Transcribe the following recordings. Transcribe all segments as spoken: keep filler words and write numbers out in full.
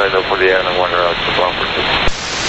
Rhino for the Island one route to one four six.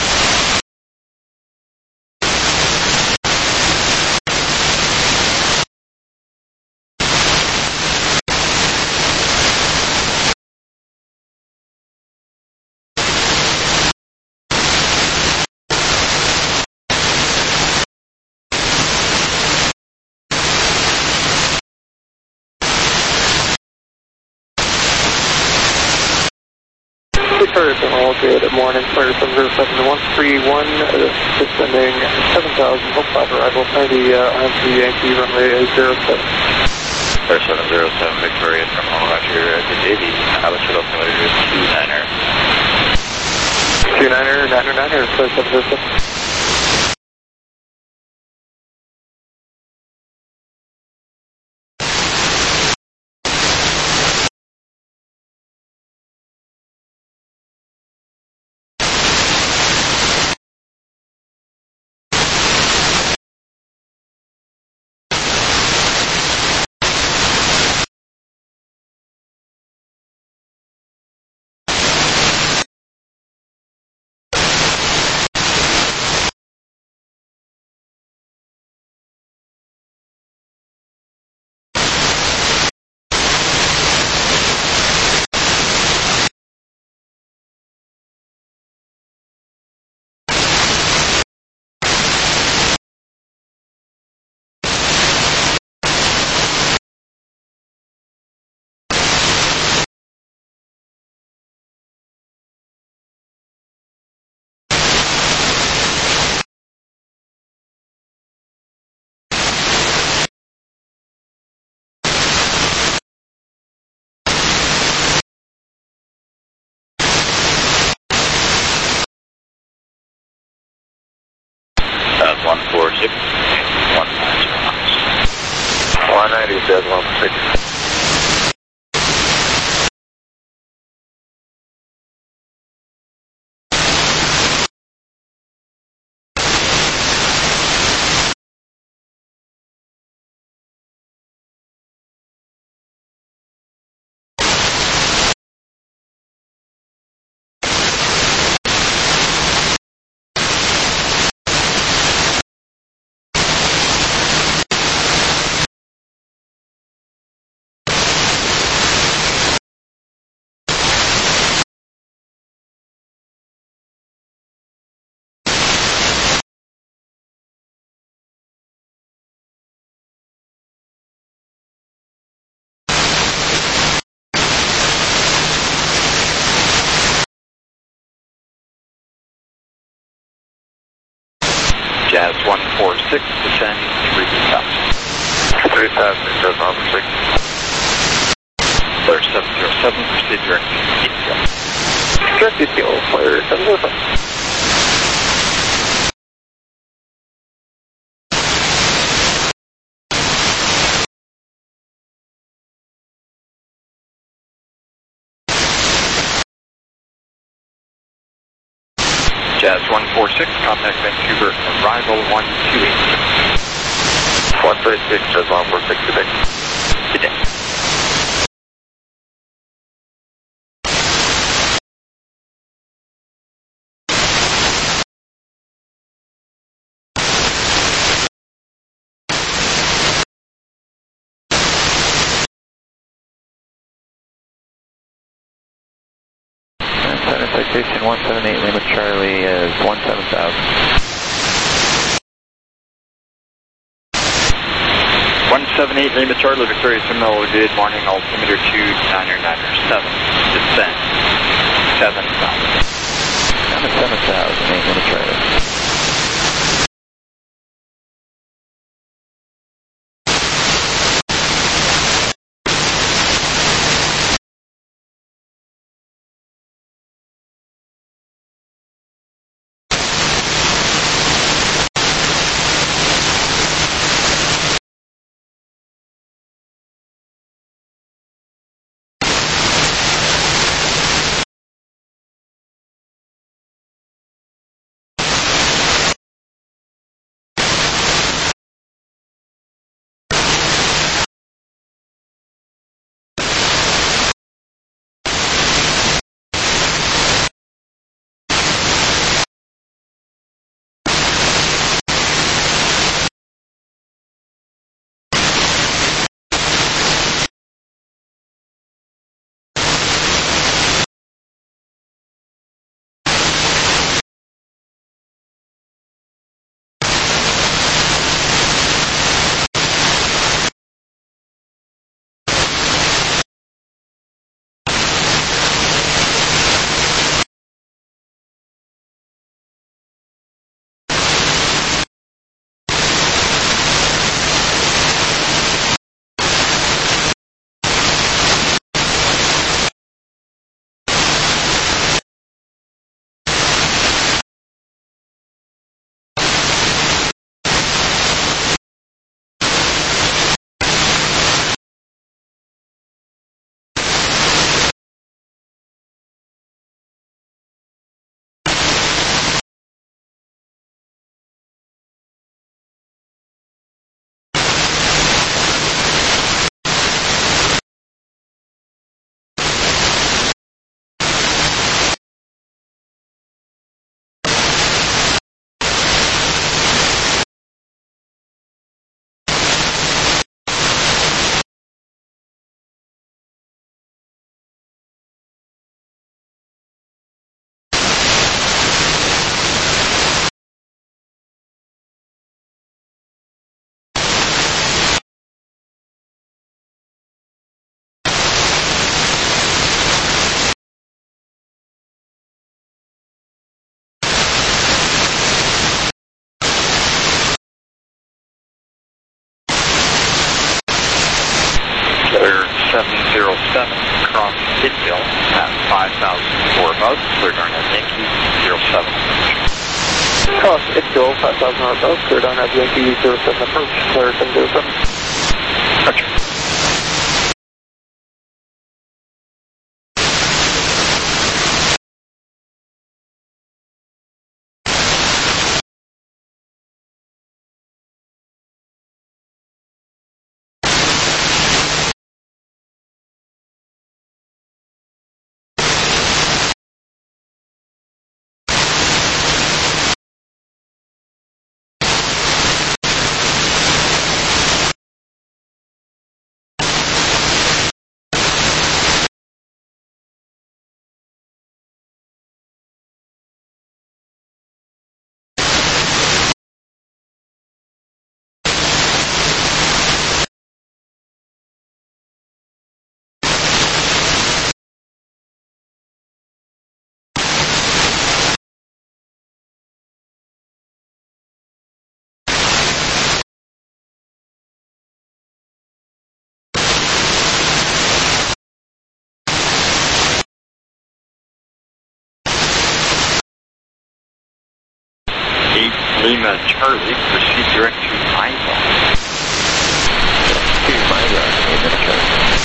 Ferguson, all good morning, Ferguson zero seven one three one, descending seven thousand, hope five arrival, ninety uh, on to Yankee runway zero seven. seven zero seven, Victoria from home, Roger, to Davey, altitude altimeter two niner. two niner, niner, niner, seven zero seven. one four six, one nine zero. one ninety, says one four six. Jazz one four six, descend three thousand. three thousand, says one four six. Flare seven zero seven, proceed direct E T L. Direct E T L, flare seven zero seven. Jazz one four six, contact Vancouver, arrival one two eight. one three six, Jazz one four six, good day. Good day. Center citation one seven eight, Lima Charlie is one seven thousand. one seven eight, Lima Charlie, Victoria Terminal, good morning, altimeter two niner niner seven, descend seven thousand. seven thousand, eight Lima Charlie. seven, cross Pittsville at five thousand or above, cleared on at Yankee zero seven. Cross Pittsville, five thousand or above, cleared on at Yankee zero seven approach, clear seven zero seven. Roger. Lima Charlie, proceed direct to Iowa. To Iowa, eight minutes Charlie.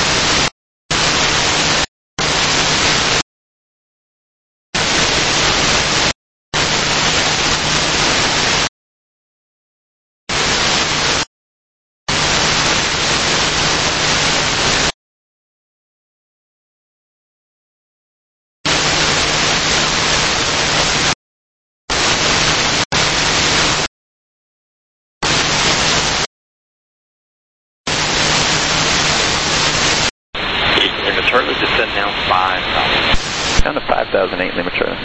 Charlie, descend now five thousand. Down to five thousand eight, Lima Charlie.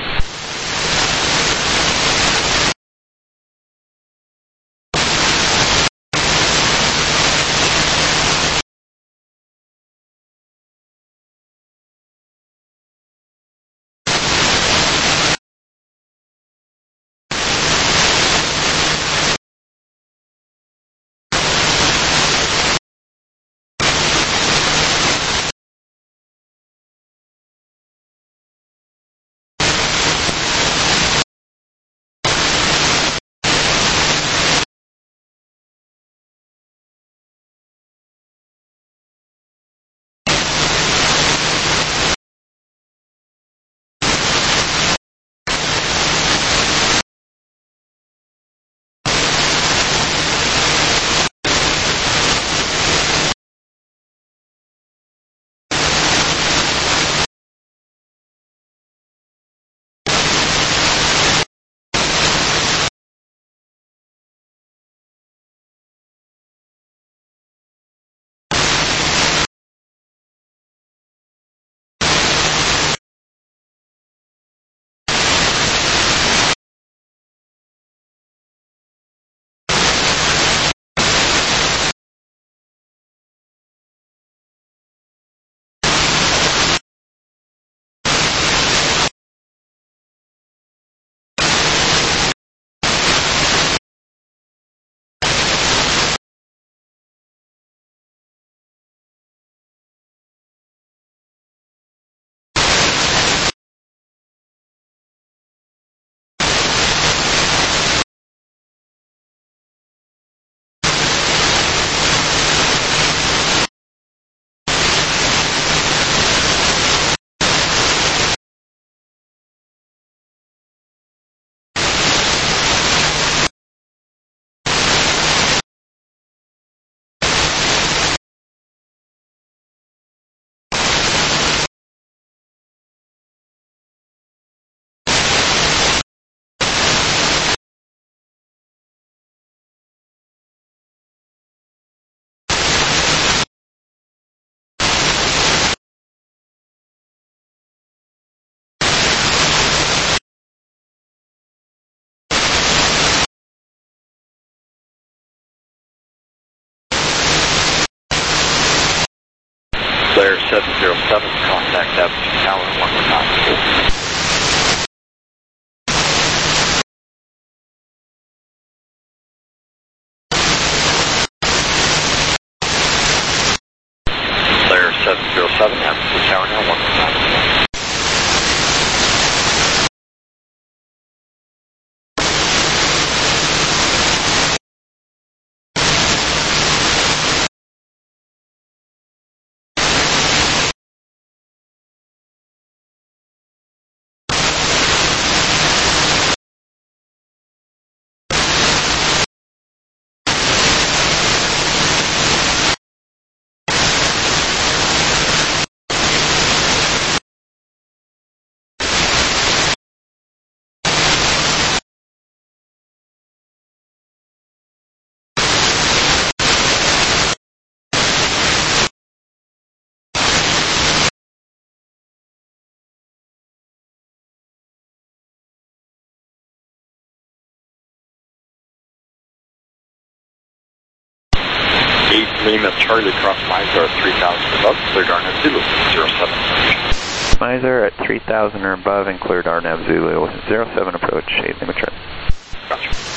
Flare seven zero seven, contact Avenue Tower one more time. Flare seven zero seven. Tower now, one nine. eight Lima Charlie cross Miser at three thousand above, clear Darnab Zulu, zero seven. Miser at three thousand or above and clear Darnab Zulu, zero seven approach, eight Lima Charlie. Gotcha.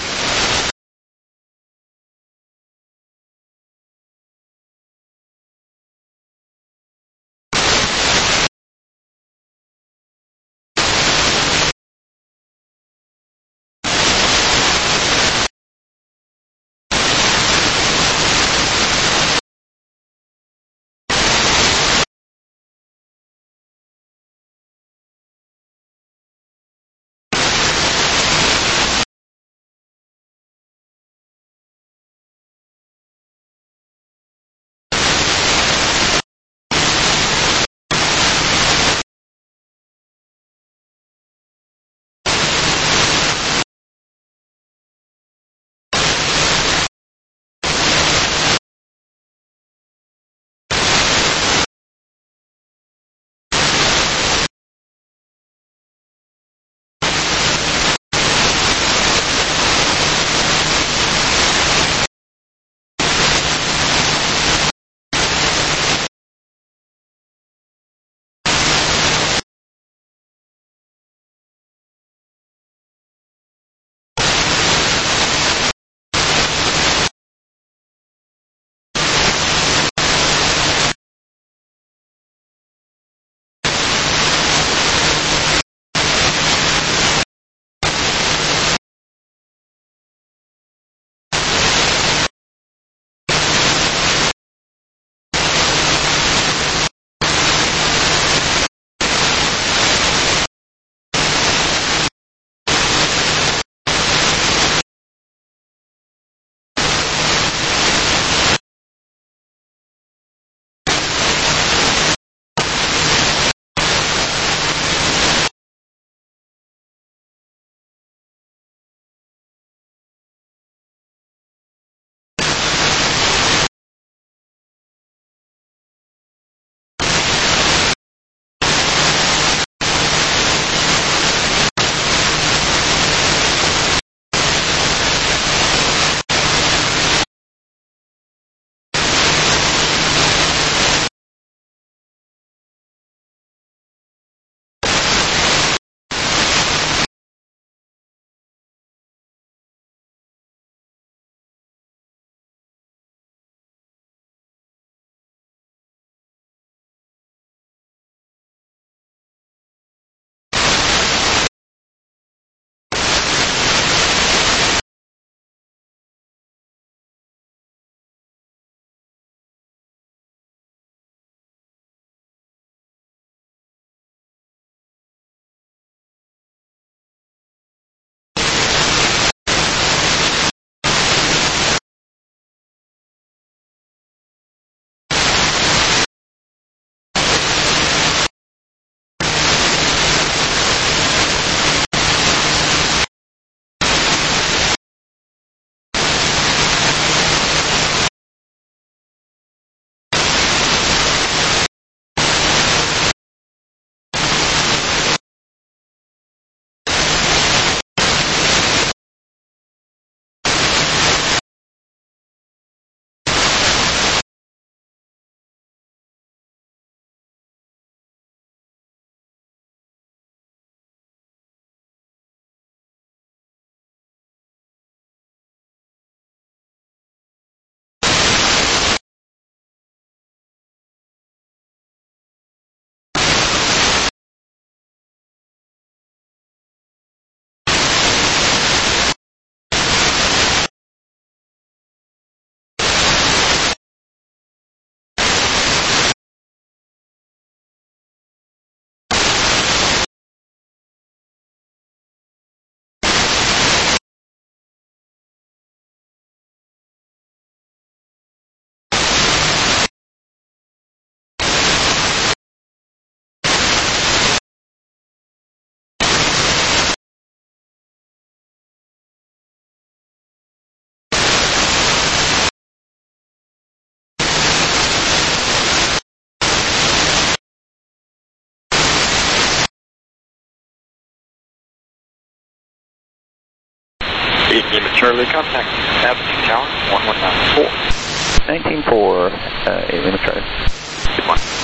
Lima Charlie, contact Avenue Tower, one one nine four. nineteen four, uh, eight Lima Charlie. Good morning.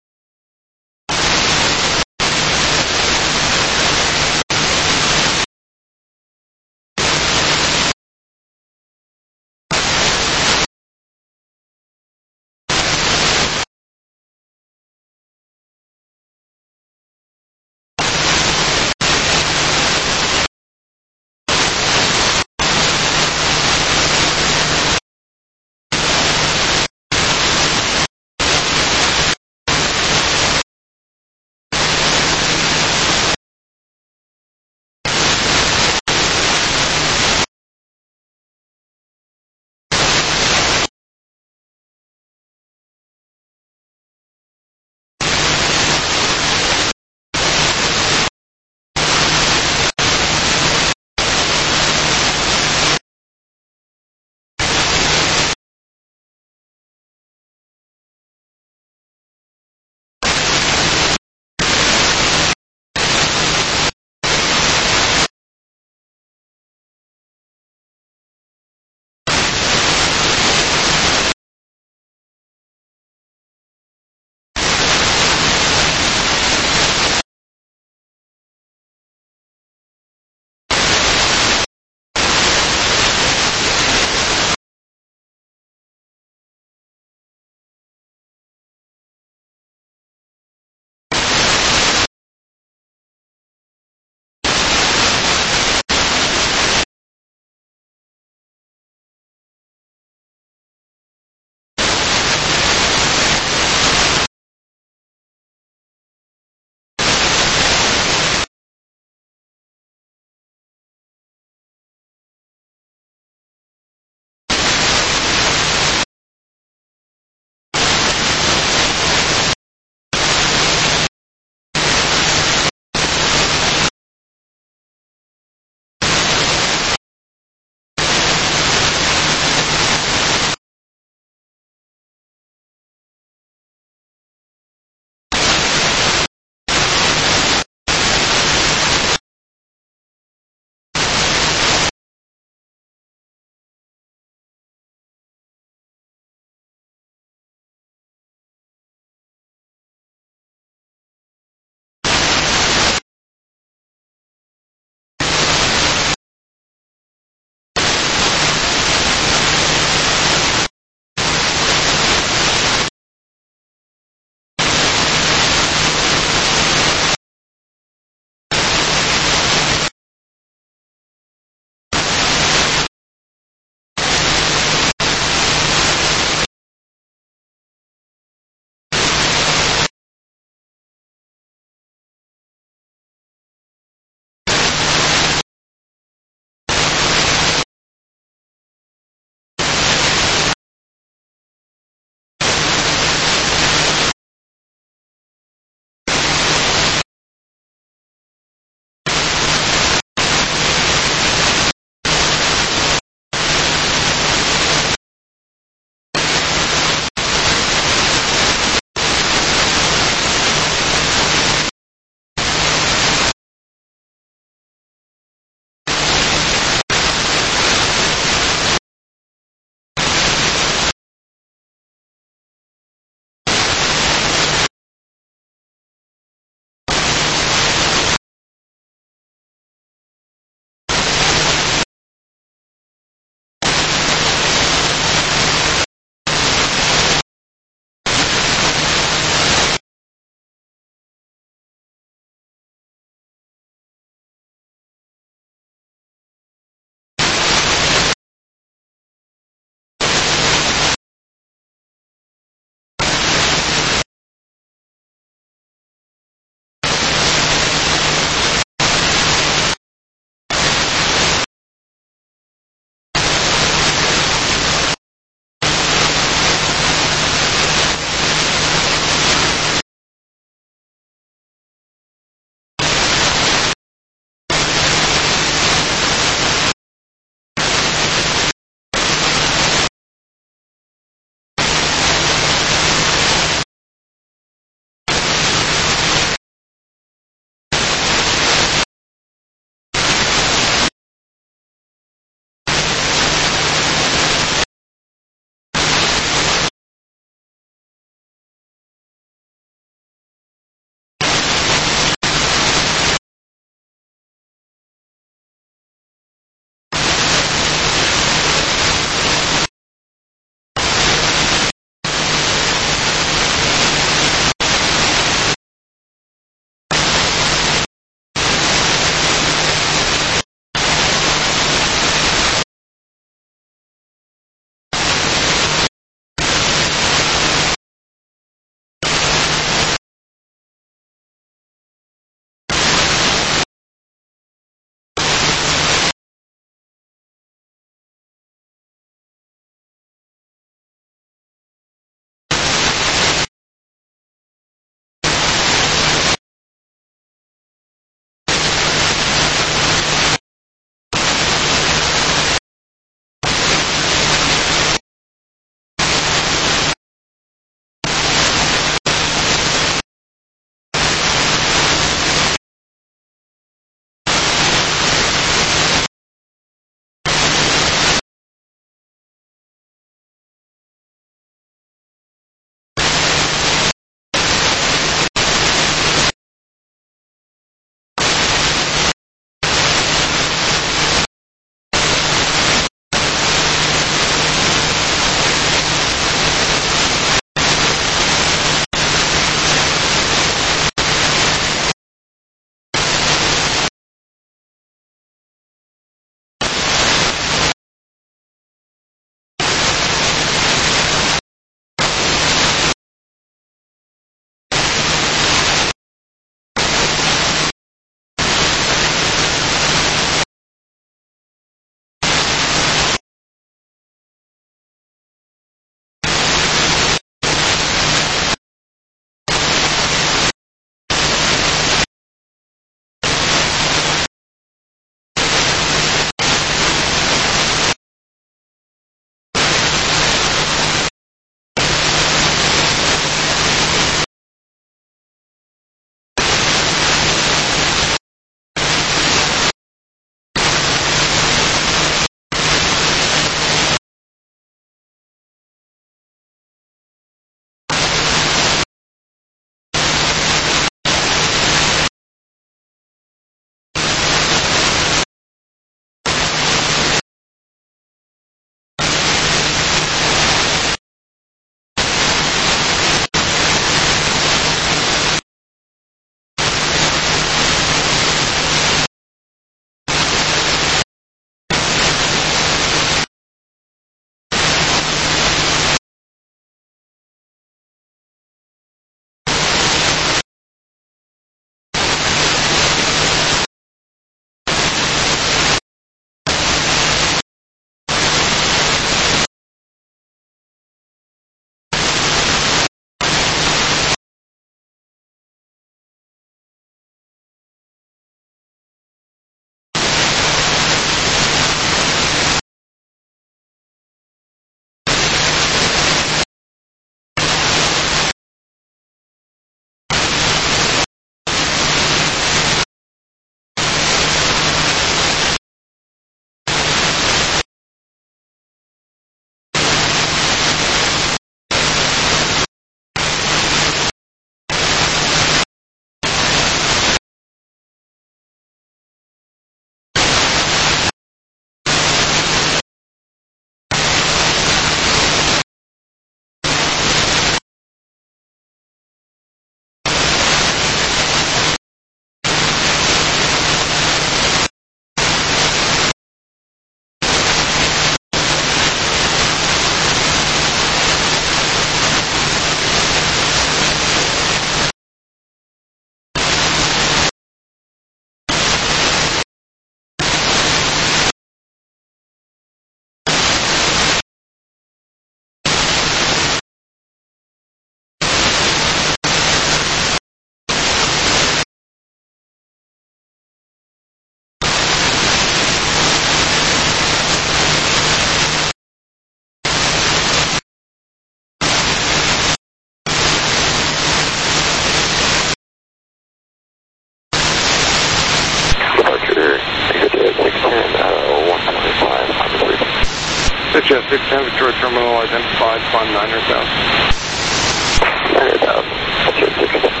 H S six ten, Victoria Terminal identified, climb nine hundred thousand. nine hundred thousand, H S six ten.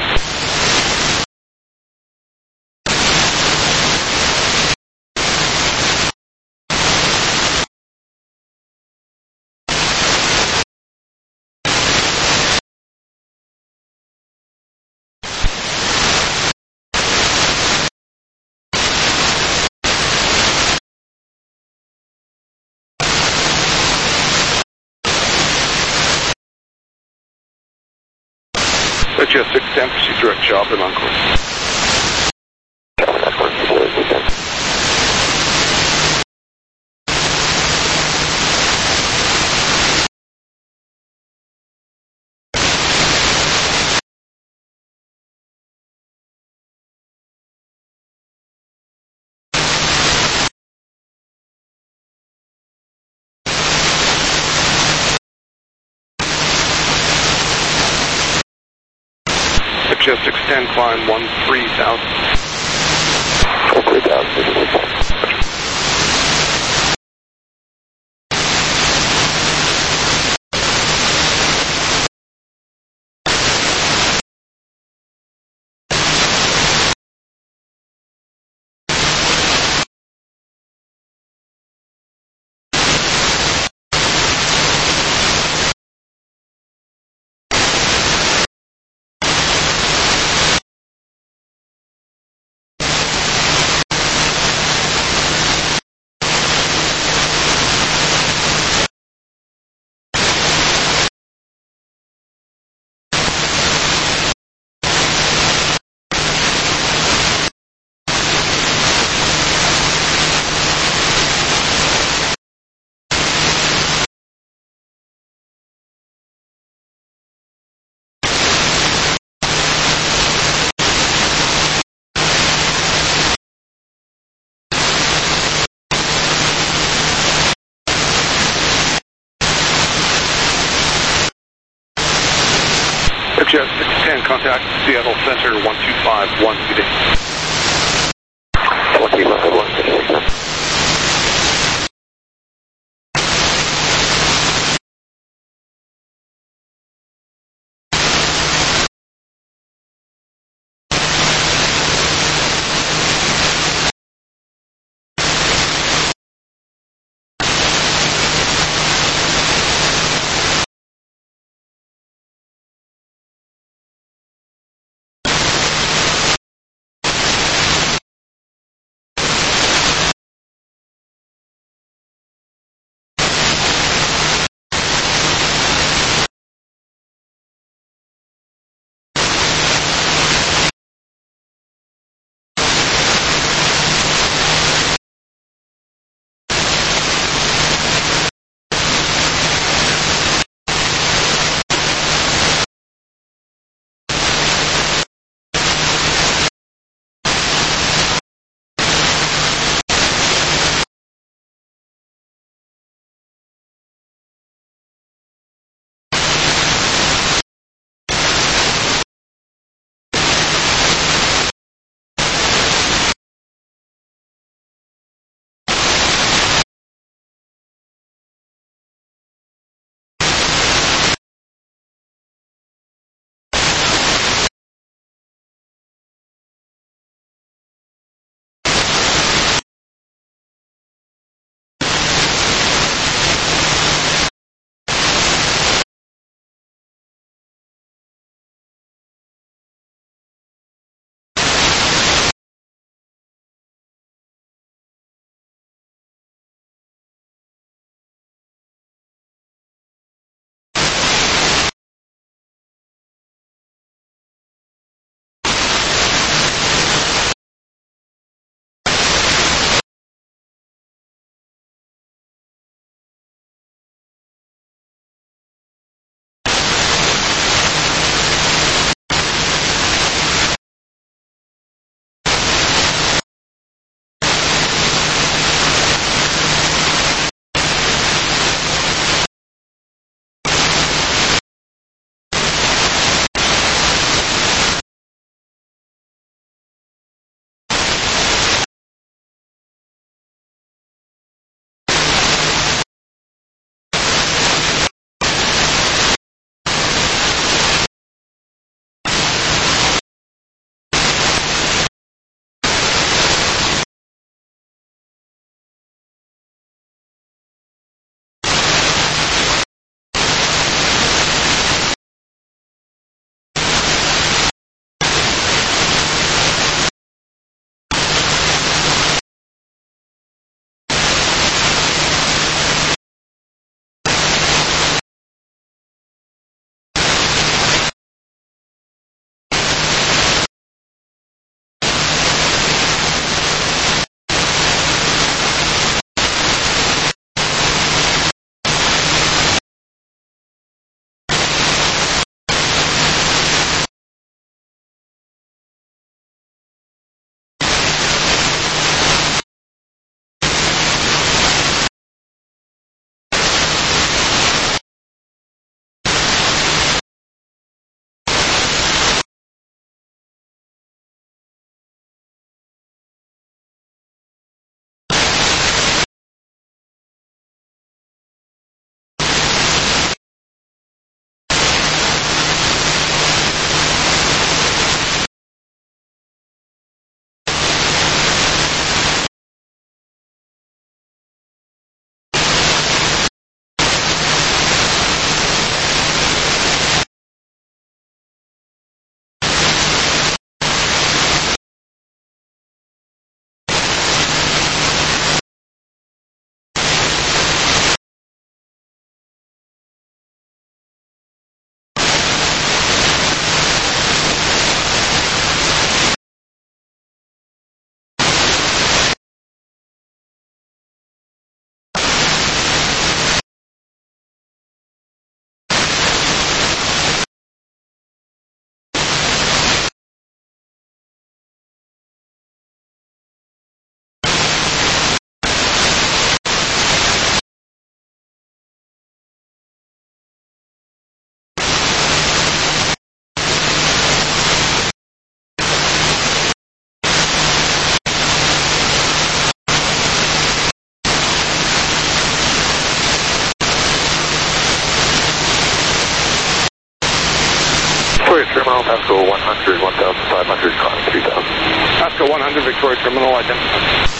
H S six ten, proceed direct to Auburn on course. Auburn on course, H S six ten. H S six ten, climb one three thousand. one three thousand, H S six ten. H S six ten, contact Seattle Center one two five one, good day. one two five one, H S six ten. Terminal, Pasco one hundred, one thousand five hundred, climb three thousand. Pasco one hundred, Victoria Terminal, identified.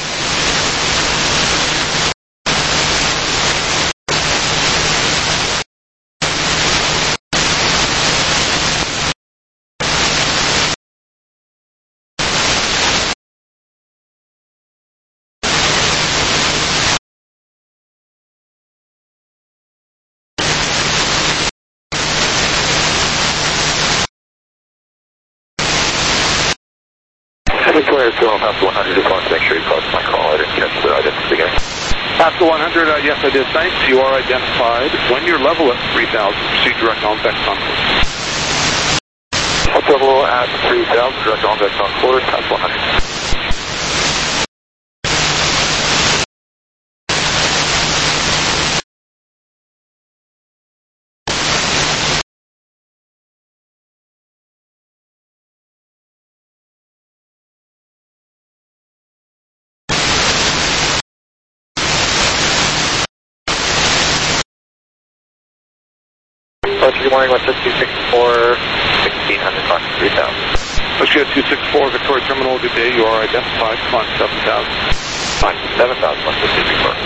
Victoria Terminal, Pasco one hundred, just wanted to make sure you caught my call. I didn't catch the identity again. Pasco one hundred, uh, yes I did, thanks. You are identified. When you're level at three thousand, proceed direct on Bex on course. Level at three thousand, direct on Bex on course, Pasco one hundred. Good morning, West two six four, sixteen hundred, climb three thousand. Let's get two six four, Victoria Terminal, good day, you are identified, climb seven thousand. Climb seven thousand, West two six four.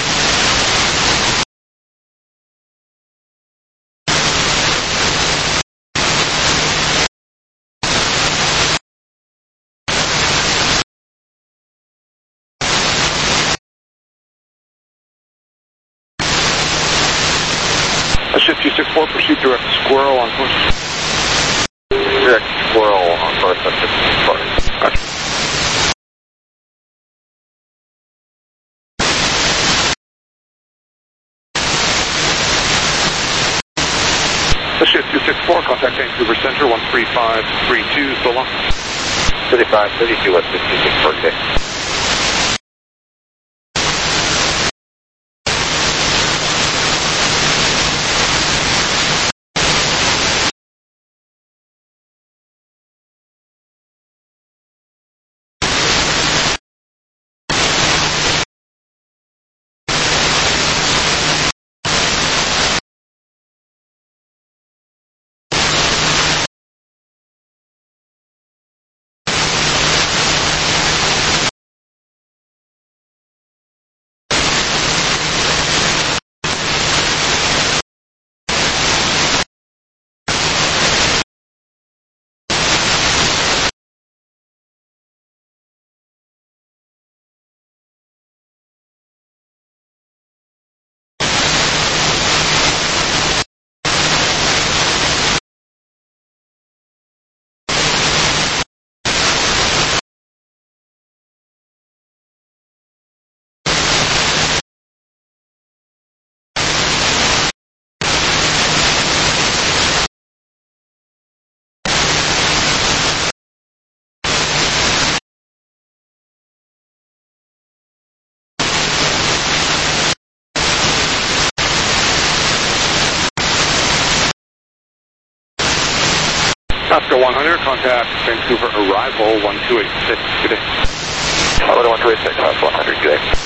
Let's shift two six four, proceed direct Squirrel on course. Direct Squirrel on course, that's two six four. Gotcha. Let's shift two six four, contact Vancouver Center, one three five three two, so long. thirty-five, thirty-two, West two six four, okay. Pasco one hundred, contact Vancouver arrival one two eight six, good day. one two eight six, Pasco one hundred, good day.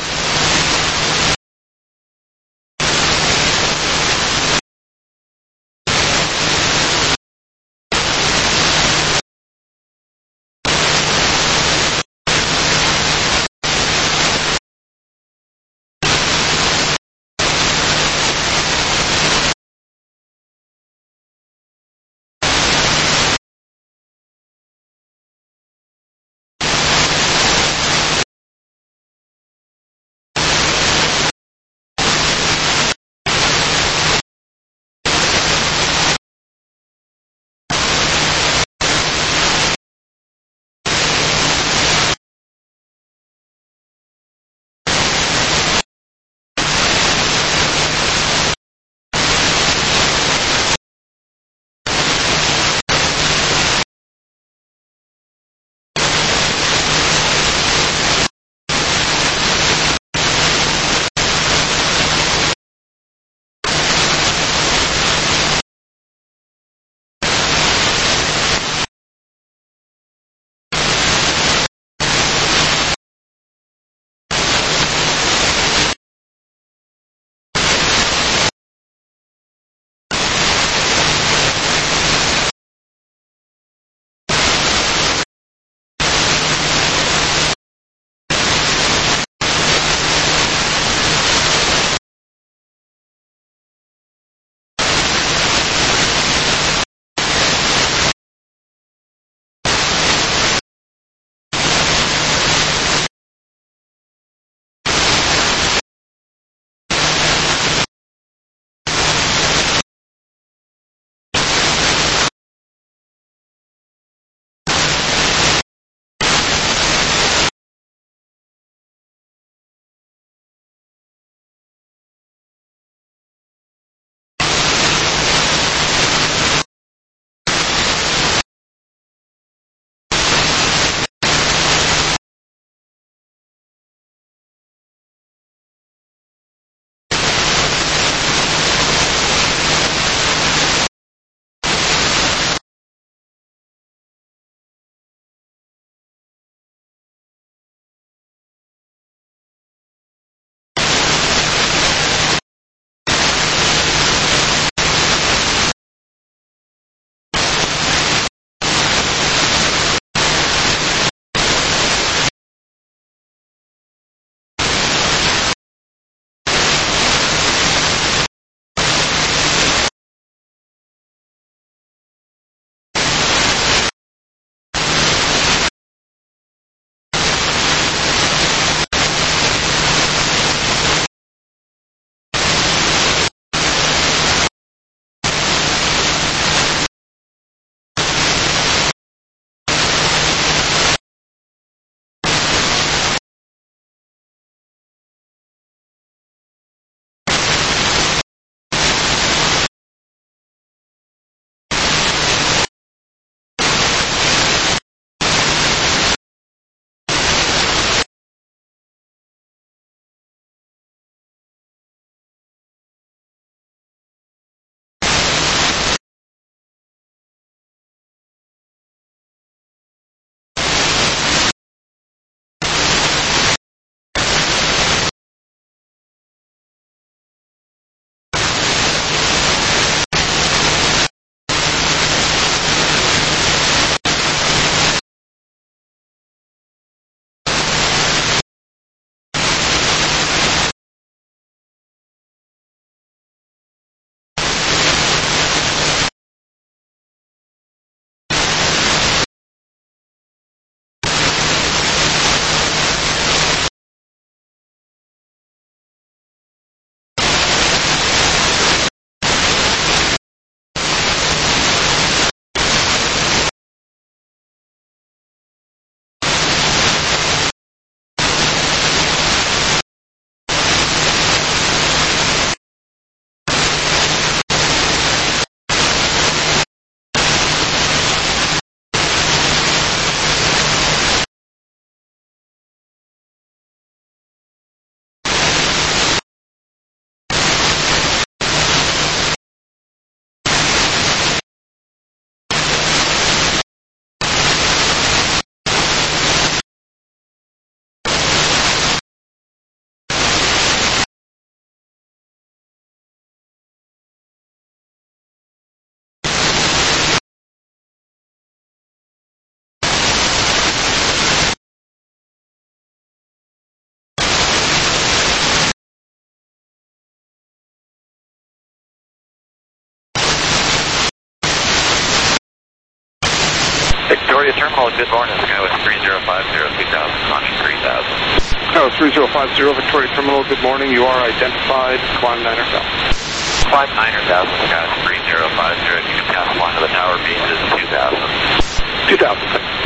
Victoria Terminal, good morning. Skyway three zero five zero, two thousand, launching three thousand. Skyway three zero five zero, Victoria Terminal, good morning. You are identified, climb Niner South. Climb Niner South, Skyway three zero five zero, you can pass along to the tower beams is two thousand. two thousand, thanks.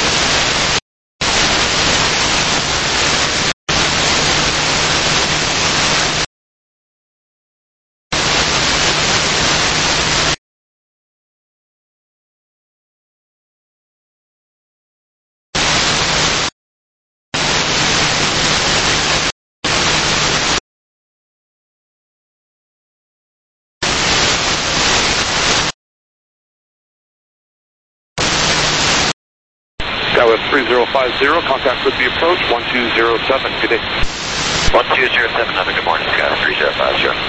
Skyway three zero five zero, contact with the approach, one two zero seven, good day. one two zero seven, another good morning, Skyway three zero five zero.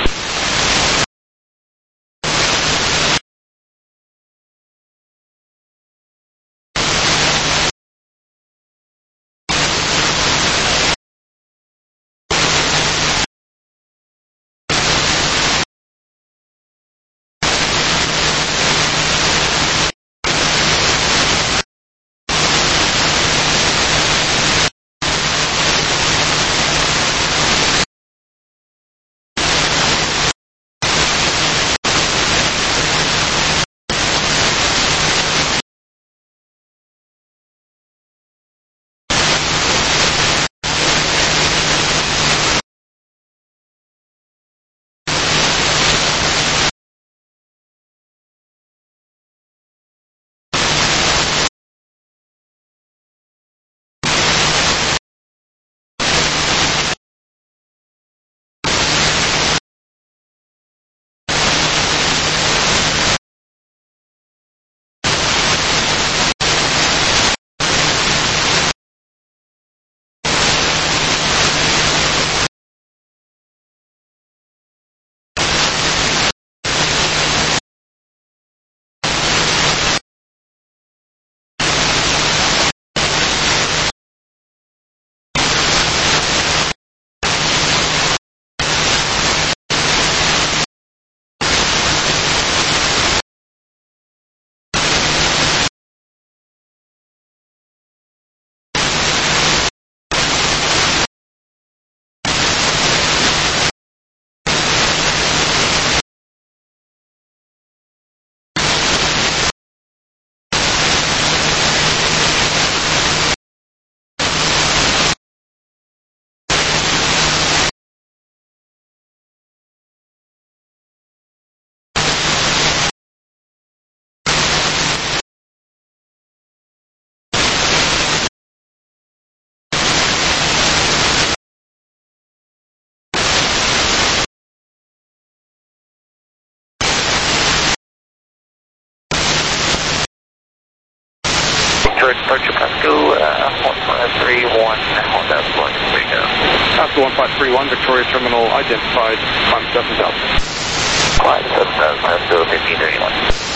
Departure Pasco, uh, one five three one, one thousand one, there you go. Pasco one five three one, Victoria Terminal identified, climb seven thousand. Climb seven thousand, Pasco fifteen thirty-one.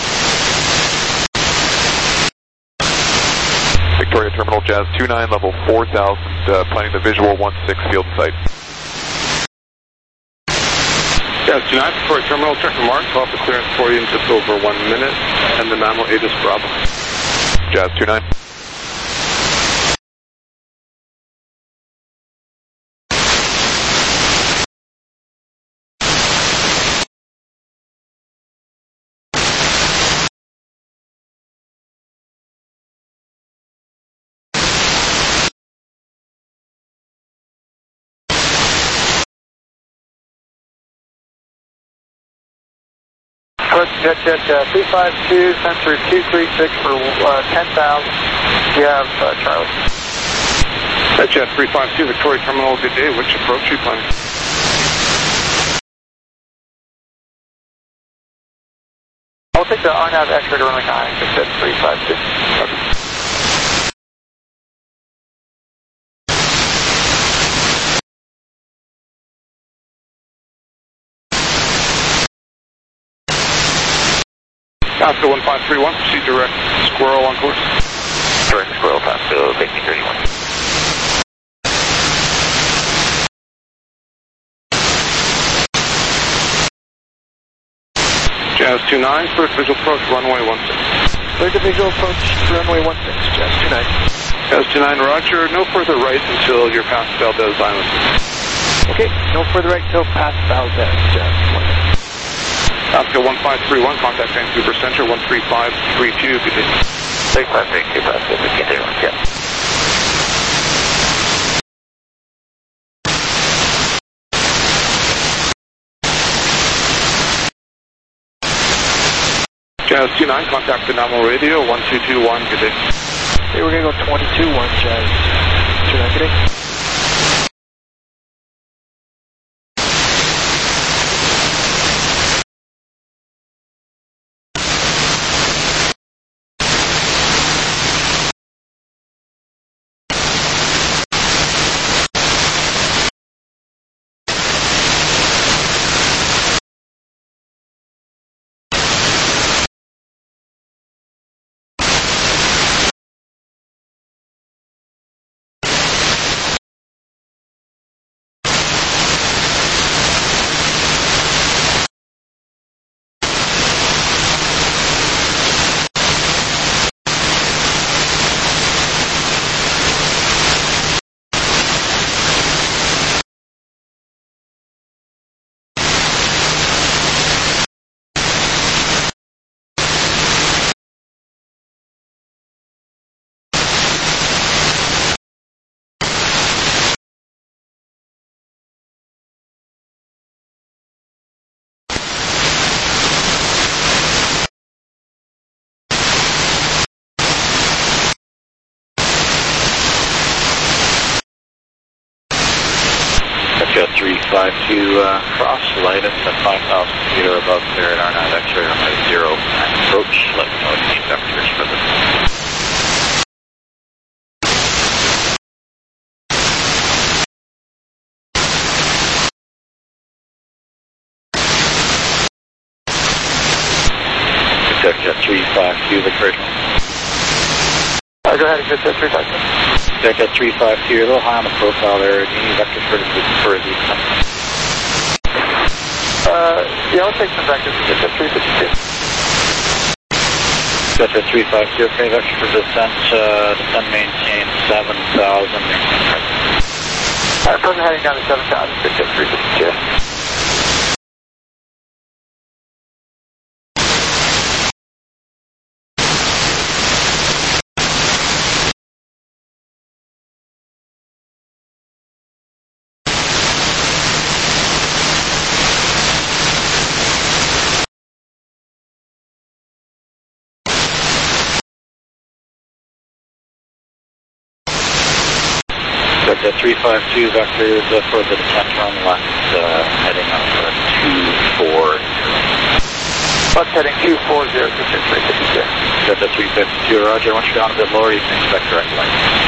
Victoria Terminal, Jazz two nine, level four thousand, uh, planning the visual one six field site. Jazz two nine, Victoria Terminal, check the mark, off the clearance for you in just over one minute, and the Mammal eight is Bravo. Jazz two nine. Jet Jet uh, three five two, sensor two three six for uh, ten thousand. You have uh, Charlie. Jet Jet three five two, Victoria Terminal, good day. Which approach are you planning? I'll take the R N A V X-ray to runway nine, just at three five two. Okay. Pasco one five three one, proceed direct Squirrel on course. Direct Squirrel, Pasco fifteen thirty-one. Jazz two nine, first visual approach, runway one six. Cleared the visual approach runway one six, Jazz two nine. Jazz two nine, roger. No further right until you're past Valdez Island. Okay, no further right until past Valdez, Jazz one nine. Oscar one five three one, contact Vancouver Center, one three five three two, good day. three five three two, Pacific, continue, yeah. Jazz two nine, contact the nominal radio, one two two one, good day. Okay, we're going to go twenty-two one, Jazz two nine, good day. three five two, uh, cross, light us at five thousand feet or above, clear at R nine, X-ray runway zero, approach, let me know if you need vectors for this. Jet three five two, the original. Uh, go ahead and get that three five two. Jet three five two, you're a little high on the profile there. Do you need vectors for the for the Uh, yeah, I'll take some vectors to get that three fifty-two. Jet three five two, okay, vector for descent, uh, descent maintain seven thousand. Uh, present heading down to seven thousand, Jet three fifty-two. Jet three five two, vectors uh, for the descent turn left, uh, heading up for two four zero. Left heading two four zero, Jet three fifty-two. Jet three fifty-two, roger. Once you're down a bit lower, you can expect direct light.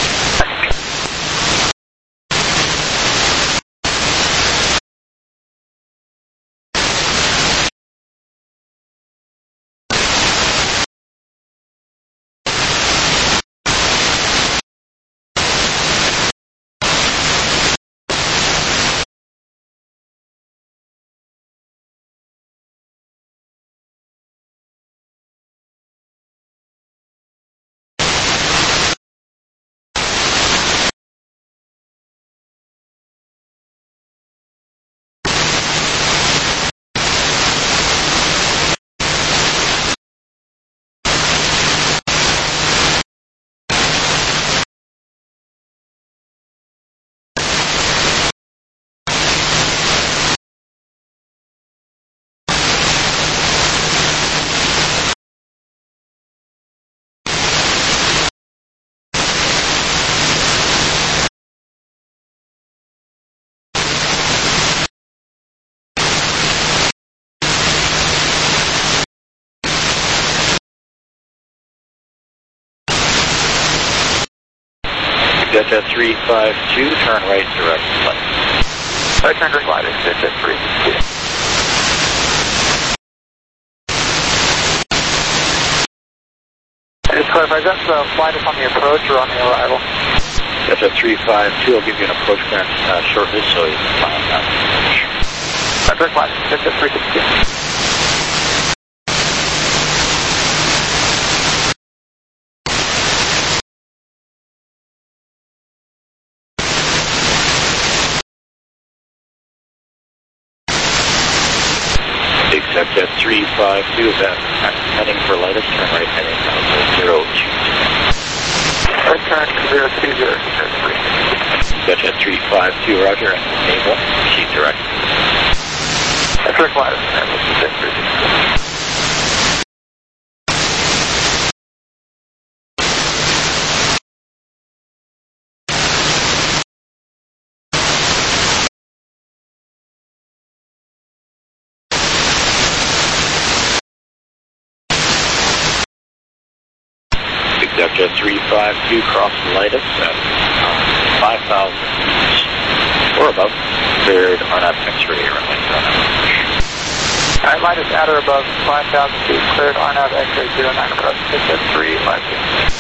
Jet three five two, turn right, direct flight. I turned right, light, it's Jet three fifty-two. Just clarify, that's the flight us on the approach or on the arrival? Jet three five two, I'll give you an approach clearance uh, shortly, so you can find that. Direct flight, Jet three fifty-two. Jet three five two, is that heading for lightest, turn right heading zero two zero. Right turn zero two zero, zero three. Jet three five two, roger, and Able, proceed direct. That's direct lightest, and six three. Jet three five two, cross lightest at uh, five thousand or above, cleared R N A V X-ray, runway zero nine. Alright, lightest at or above five thousand feet, cleared R N A V X-ray zero nine approach, Jet three five two.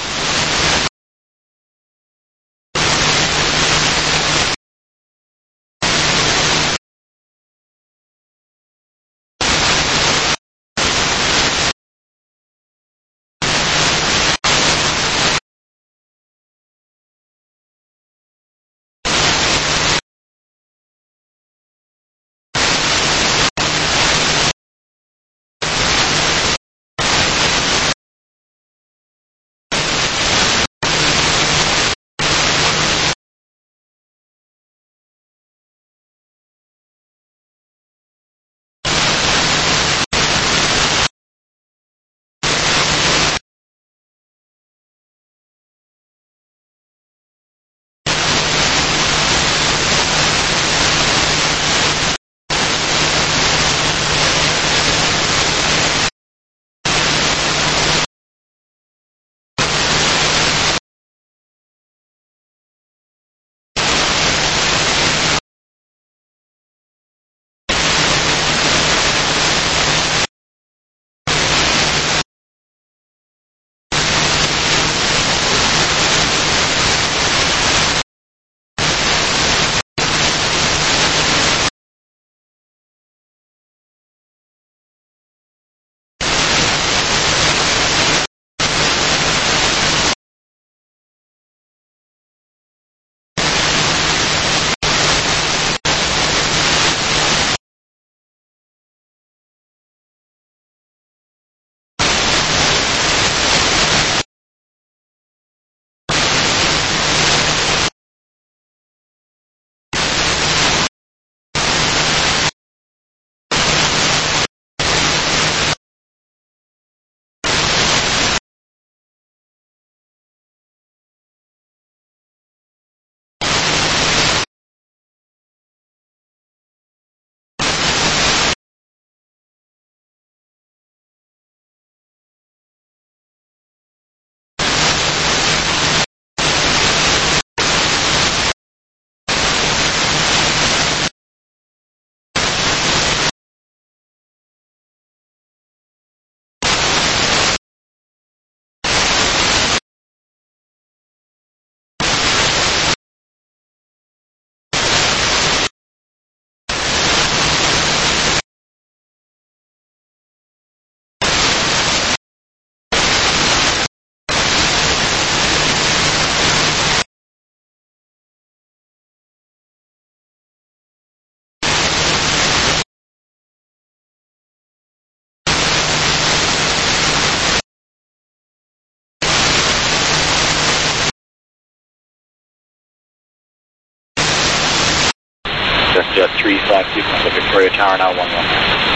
Jet three five two, so Victoria Tower now one one.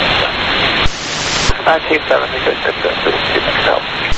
nineteen seventy, good, good, good, please, keep it up.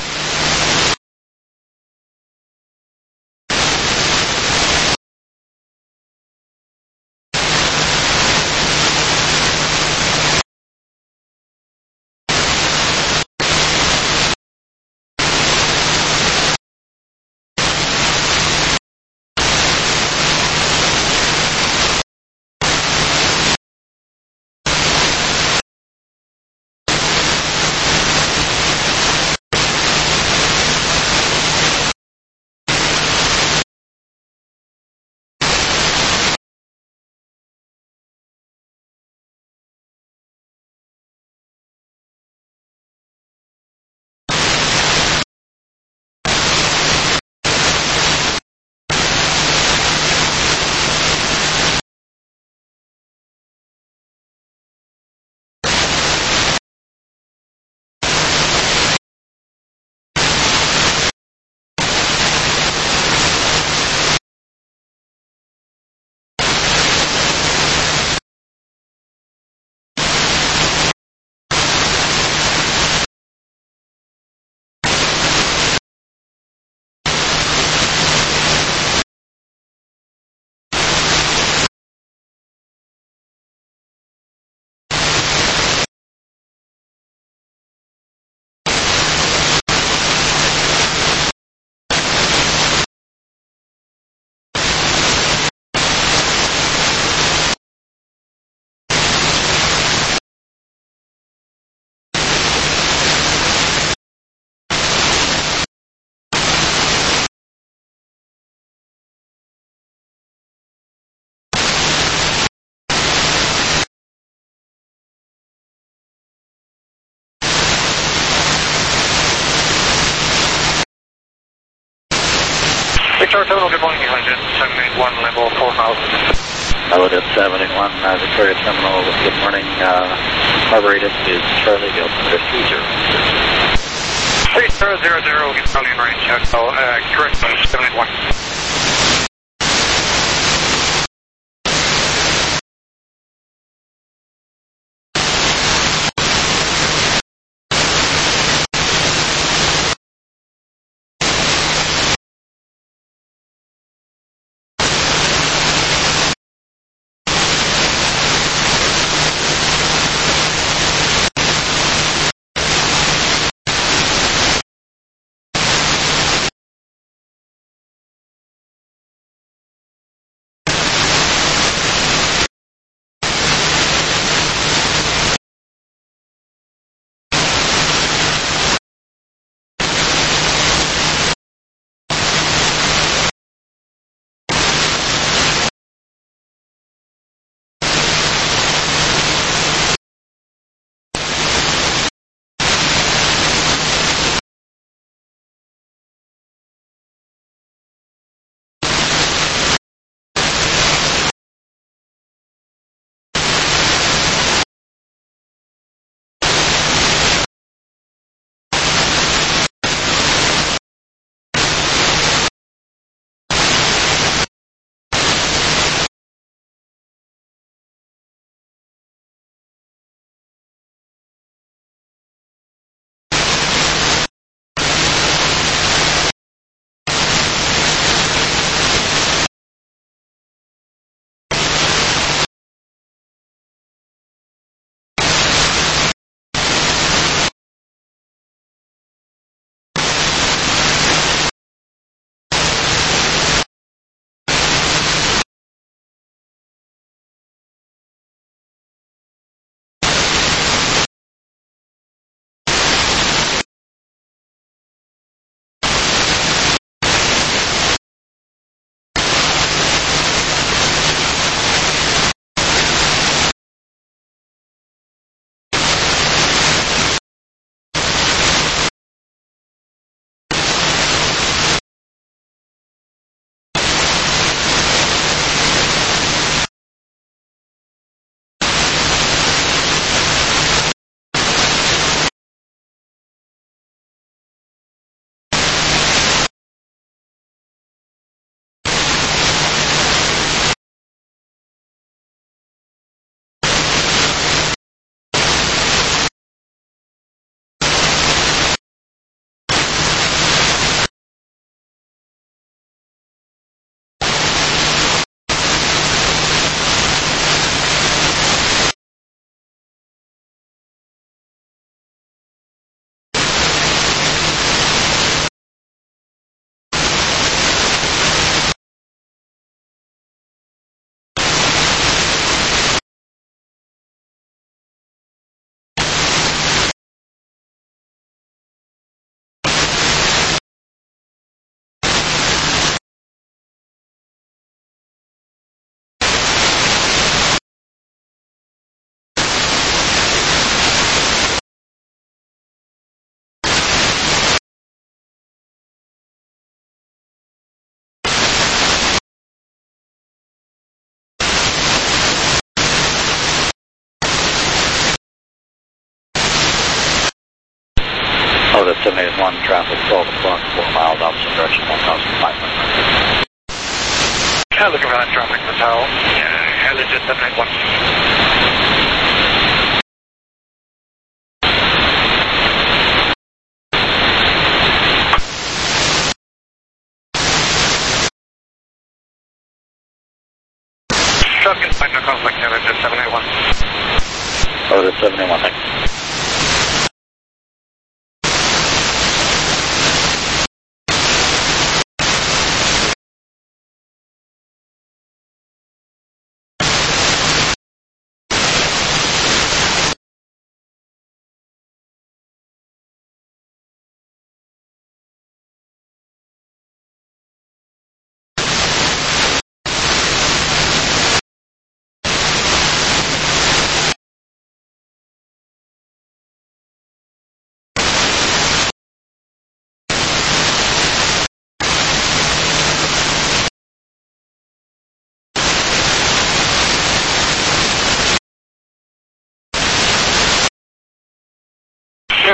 Victoria Terminal, good morning, United seven eight one, level four thousand. Elevated seven eight one, uh, Victoria Terminal, good morning. Uh, harbor radius is Charlie, altimeter three zero. three zero zero zero, Italian range, hotel, uh, correct, seven eight one. Oh, that's seven eight one, traffic twelve o'clock, four miles opposite direction, one thousand five hundred. Yeah, looking for that traffic, hotel. Yeah, legit seven eight one. Truck inside, no conflict, yeah, legit seven eight one. Oh, that's seven eight one, thanks.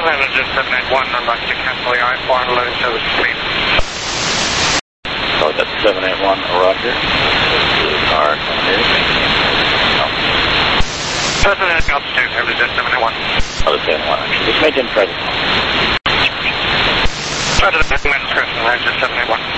Manager seven eight one, I'd like to cancel the I F one loading service, please. So that's seven eight one, roger. This is our President altitude, Manager seven eight one. Oh, the seven one, actually. Just maintain present. President Manager seven eight one.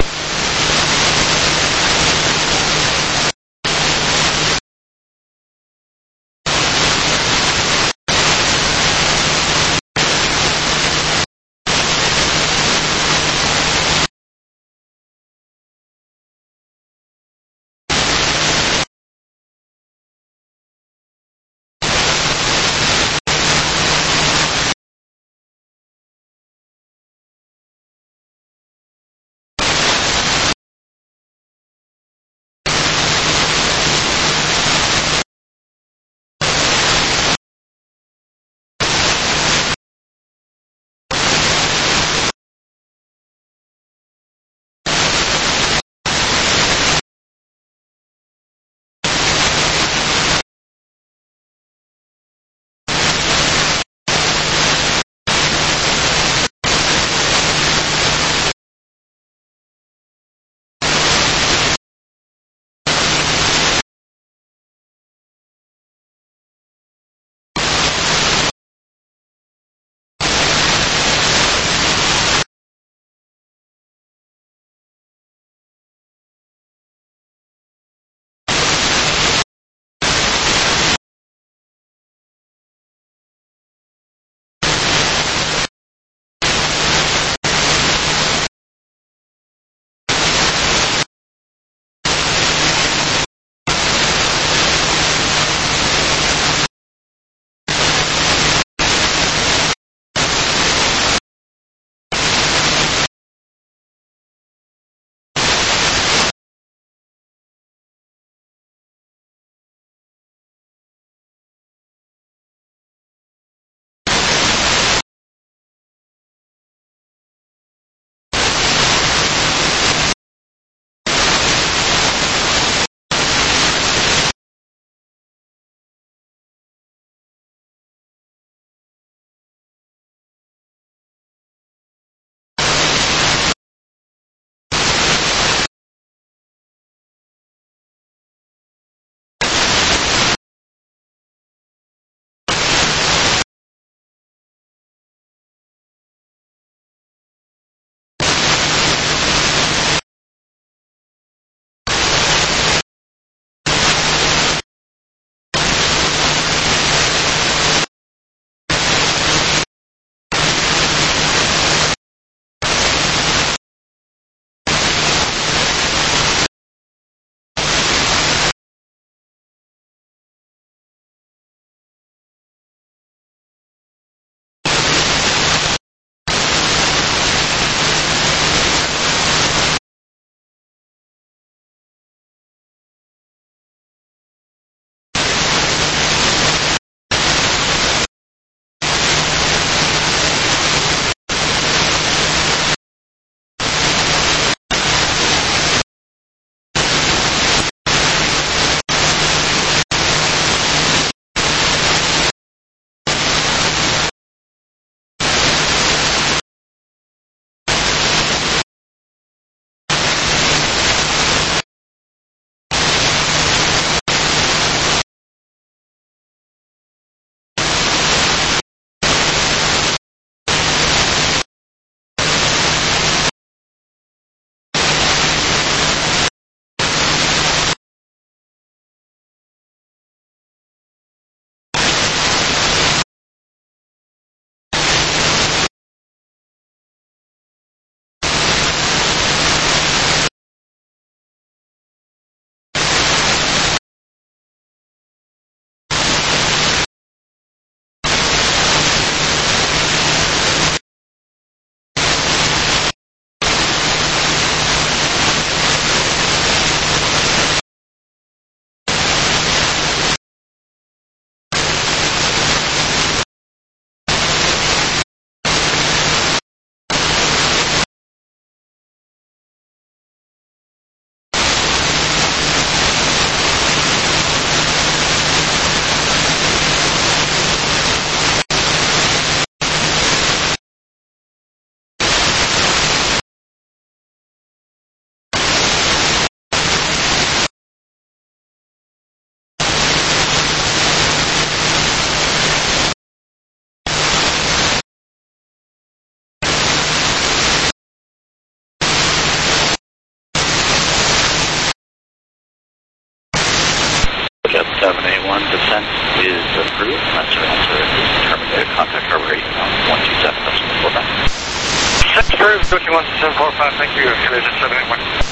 one seven four five, thank you. seven eight one.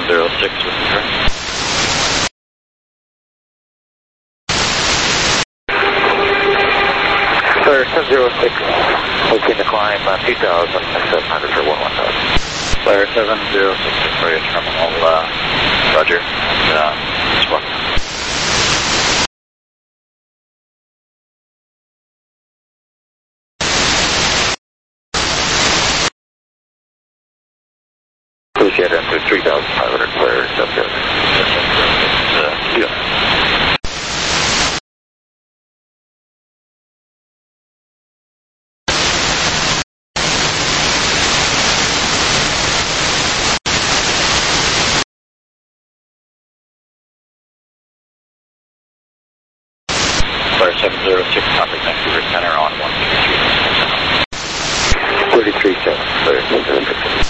zero six with the turn. Clear seven zero six, looking to climb uh, two thousand seven hundred for one one thousand. Clear seven zero six Victoria Terminal, uh, roger, and, uh, swap. Please get into three thousand five hundred, clear seven zero six. Uh, yeah. Clear seven zero six, copy, Vancouver Center on one two three. thirty-three seven, clear seven zero six.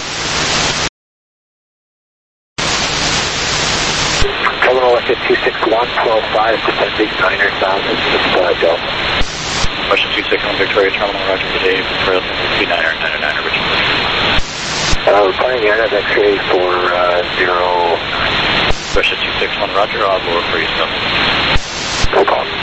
Terminal at two six one, twelve five, descending niner thousand, uh, Delta. Question two six one Victoria Terminal, roger for Dave, trail two niner niner niner, Richard. Uh, we're planning the Arnab X-ray for uh, zero. Question two six one, roger, I'll lower for you, stuff. No problem.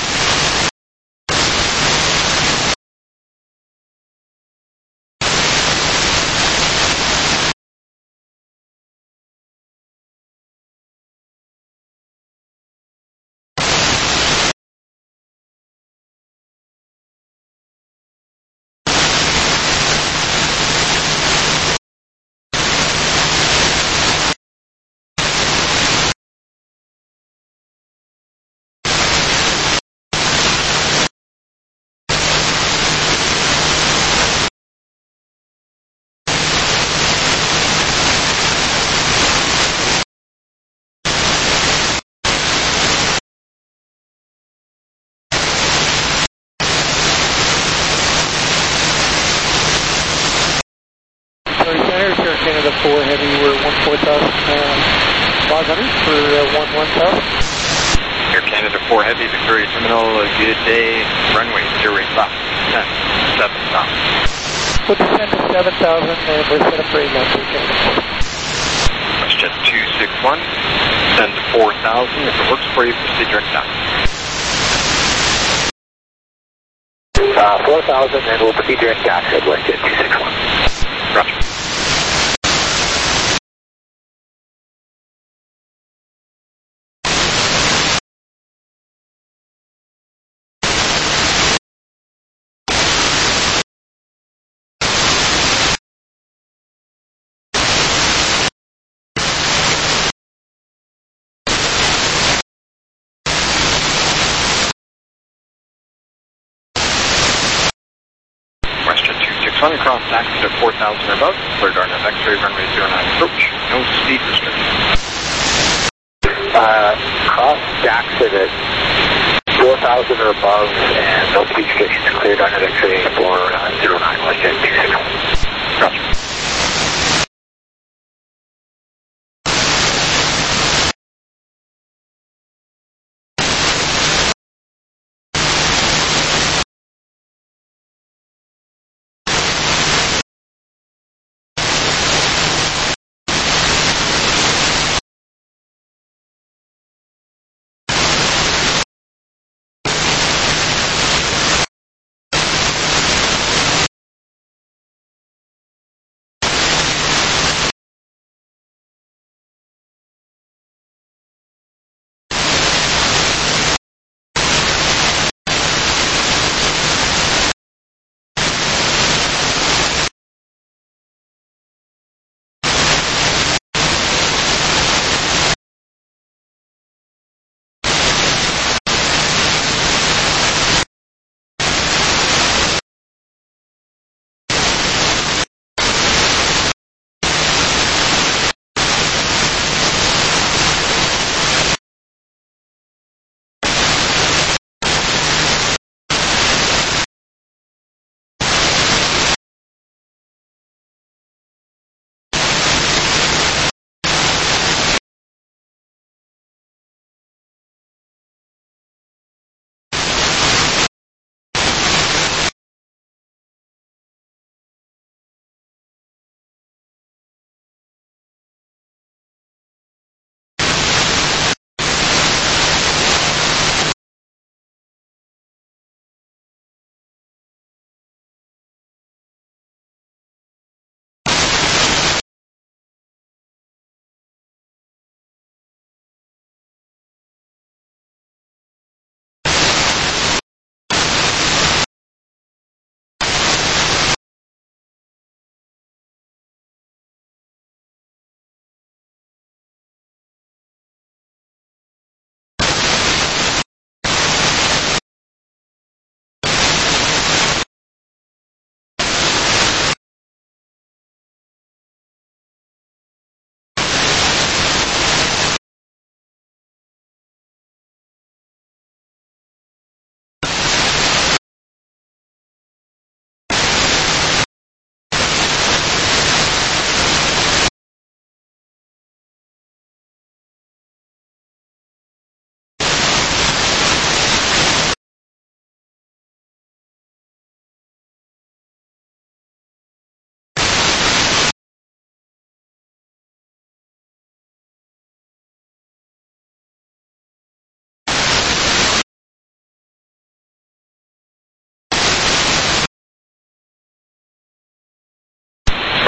Canada four Heavy, we're one four thousand five hundred for uh, one one thousand. Air Canada four Heavy, Victoria Terminal, uh, good day, runway zero eight left, descent seven thousand. We'll descend to seven thousand and we're set up for eight left for Canada four. Question two six one, descend to four thousand, if it works for you, proceed direct down. Uh, four thousand and we'll proceed direct gas at West two six one. Roger. Cross taxi at four thousand or above, cleared Arnab X-ray, runway zero nine approach, no speed restrictions. Uh, cross Jackson at four thousand or above and no speed restrictions, cleared Arnab X-ray for uh, zero nine, West two six one. Roger.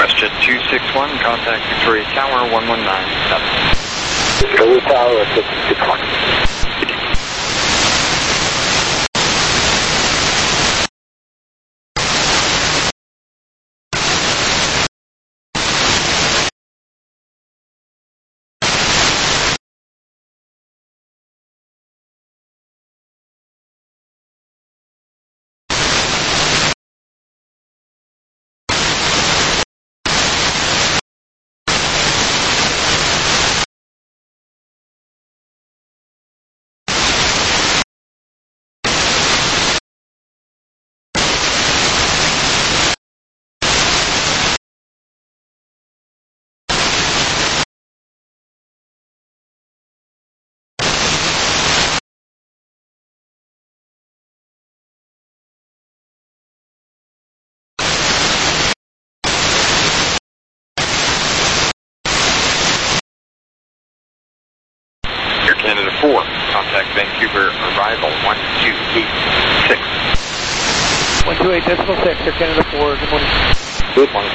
WestJet two six one, contact Victoria Tower one one nine seven. Victoria Tower at six six one. Canada four, contact Vancouver arrival one two eight six. one two eight decimal six, Air Canada four, good morning. Good morning.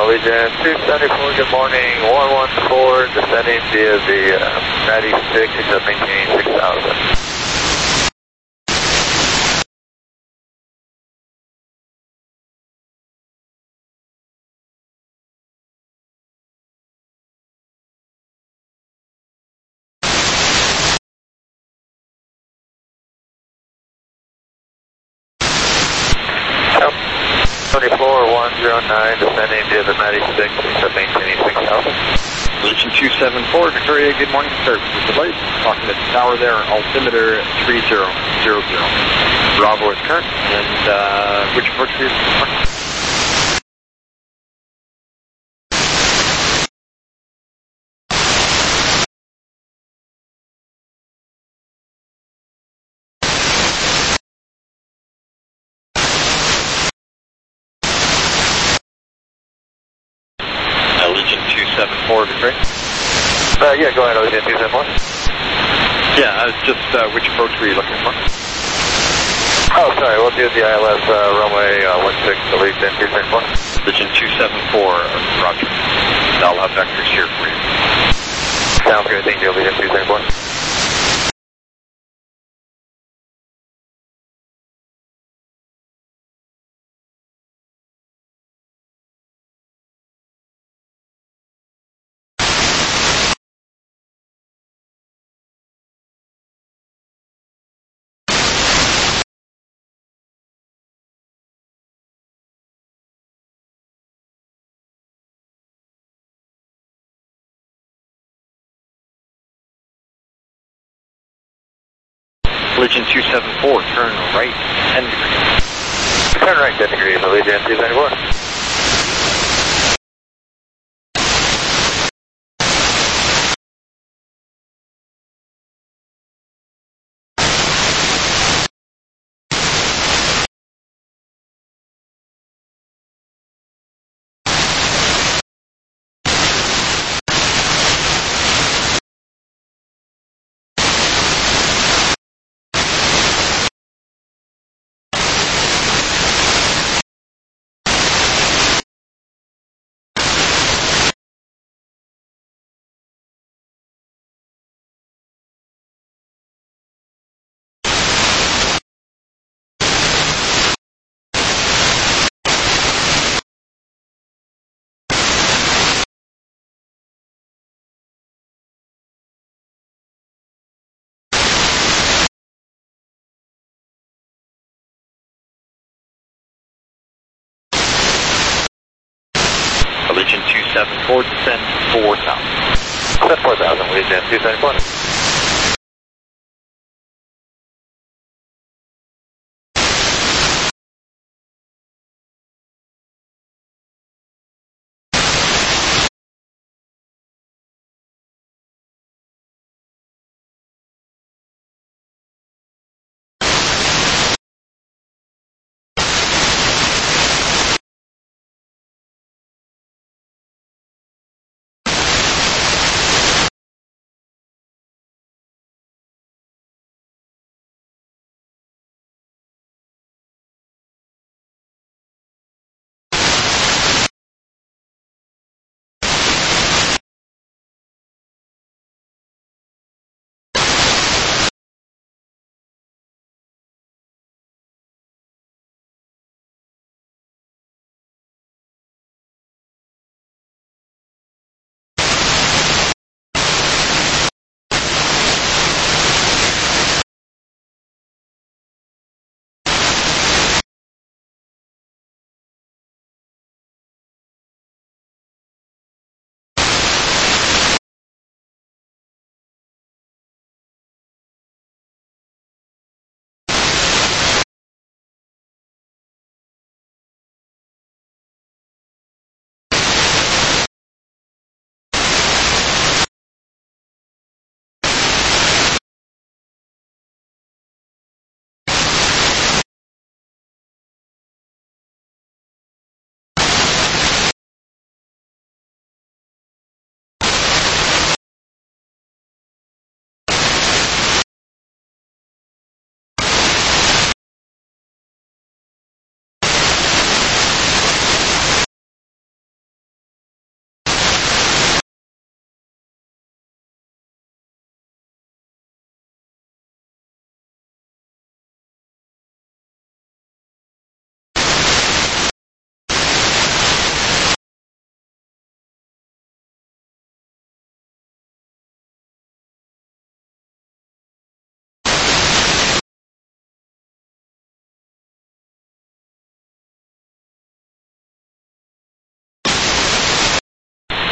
Allegiant two seventy-four, good morning, one one four, descending via the uh, Matty six, except maintaining six thousand. twenty-four one zero nine, descending via the Matty six, except maintaining six thousand. Legion two seven four, Victoria, good morning, service with the light. Talking to the tower there, altimeter three zero zero zero. Bravo is current, and uh, which approach is current? two seven four, Victoria? Uh, yeah, go ahead, Allegiant two seven four. Yeah, I was just, uh, which approach were you looking for? Oh, sorry, we'll do the I L S uh, runway uh, one six, Allegiant two seven four. Legion two seven four, roger. I'll have vectors here for you. Sounds good, thank you, Allegiant two seven four. Legion two seven four, turn right ten degrees. Turn right ten degrees, Allegiant two seven four. Legion two seven four, descend four thousand. Descend four thousand, Legion two seven four.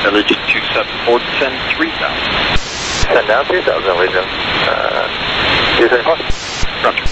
Allegiant two seven four, descend three thousand. Send down two thousand, Allegiant. Uh, two seventy-four. Roger.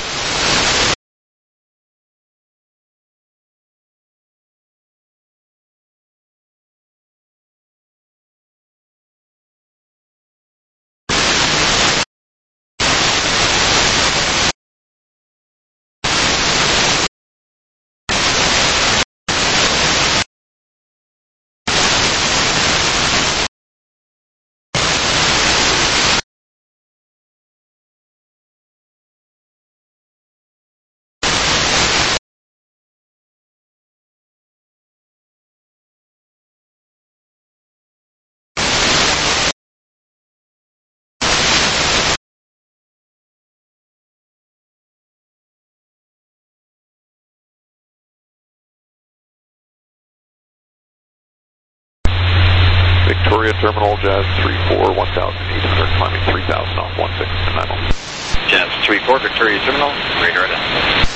Victoria Terminal, Jazz three four, one thousand eight hundred, climbing three thousand off one six nine zero. Jazz three four, Victoria Terminal, radar down.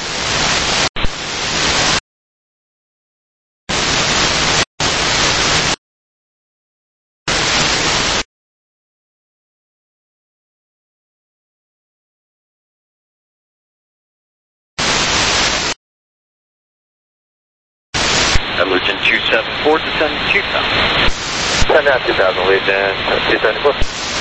Allegiant two seven four, descend two thousand. Send down two thousand, Allegiant two seventy-four.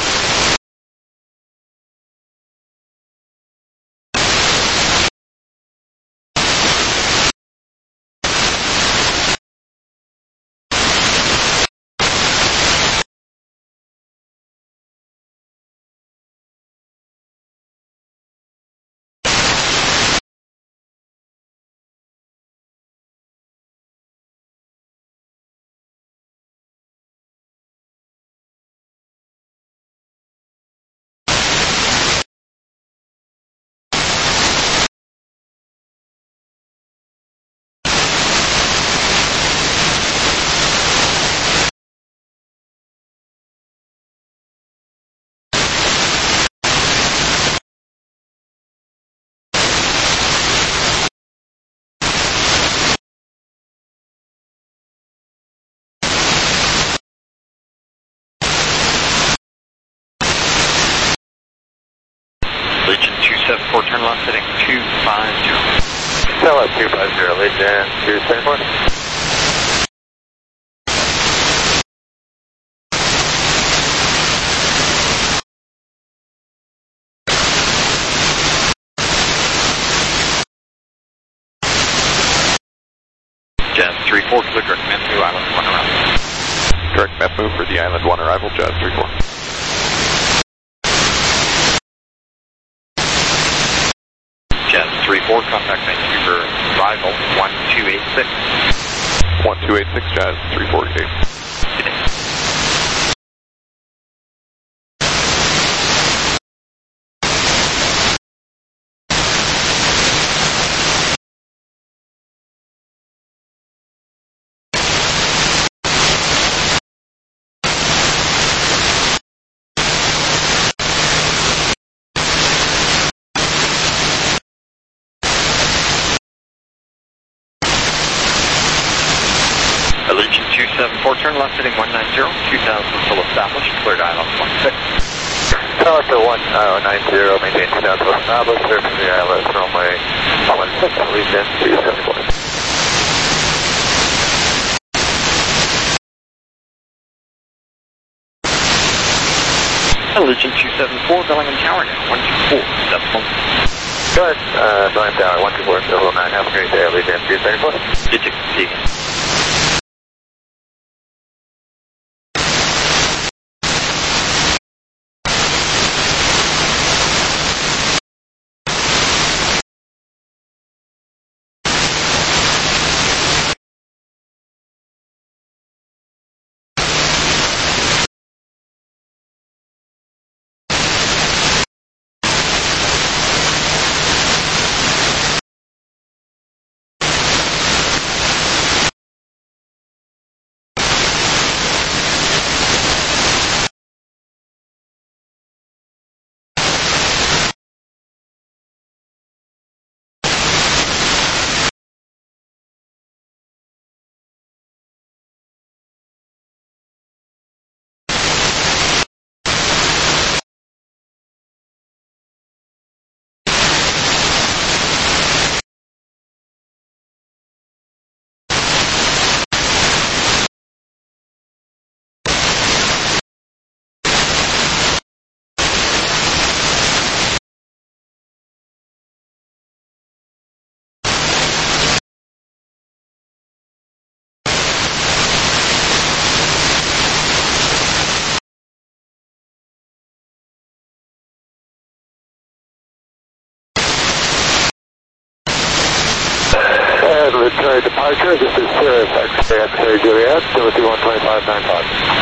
Allegiant two seven four, turn left heading two five zero. Tell us two five zero, Allegiant two seventy-four. Jazz three four, clear direct Memphu, Island one arrival. Direct Memphu for the Island one arrival, Jazz three four. Jazz three four, contact Vancouver, arrival one two eight six. one two eight six, Jazz three four eight. Good day. Allegiant two seven four, turn left heading one nine zero, two thousand full established, cleared island one six. Tell us the one nine zero, maintain two thousand established, surface the I L S runway one six, Allegiant two seventy-four. Allegiant two seven four, Bellingham Tower now, one two four, decimal. Go ahead, uh, Bellingham Tower, one two four, double nine, have a great day, Allegiant two seventy-four. You too, see you again. X-ray departure, this is Cirrus X-ray X-ray Juliet, Timothy one twenty-five ninety-five.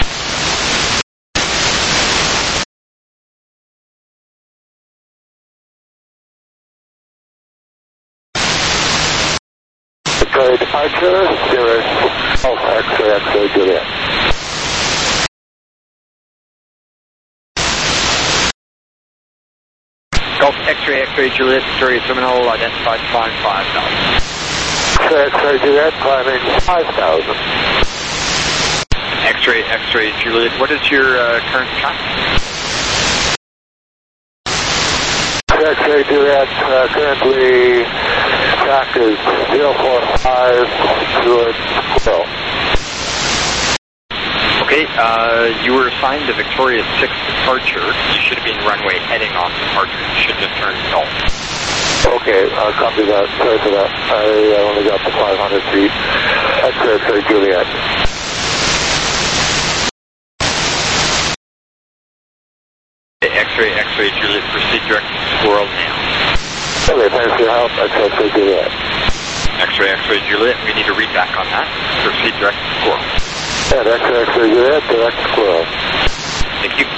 X-ray departure, Cirrus X-ray X-ray Juliet. Golf X-ray X-ray Juliet, Victoria Terminal, identified climb five thousand. X-ray X-ray Juliet, climbing five thousand. X-ray X-ray Juliet, what is your uh, current track? X-ray Juliet, uh, currently track is zero four five towards Quill. Okay, uh, you were assigned to Victoria six departure. You should have been runway heading off departure. You shouldn't have turned golf. Okay, I'll copy that. Sorry for that. I only got to five hundred feet. X-ray X-ray Juliet. X-ray X-ray Juliet, proceed direct to Squirrel now. Okay, thanks for your help. X-ray X-ray Juliet. X-ray X-ray Juliet, we need a read back on that. Proceed direct to Squirrel. And X-ray X-ray Juliet, direct to Squirrel. Thank you.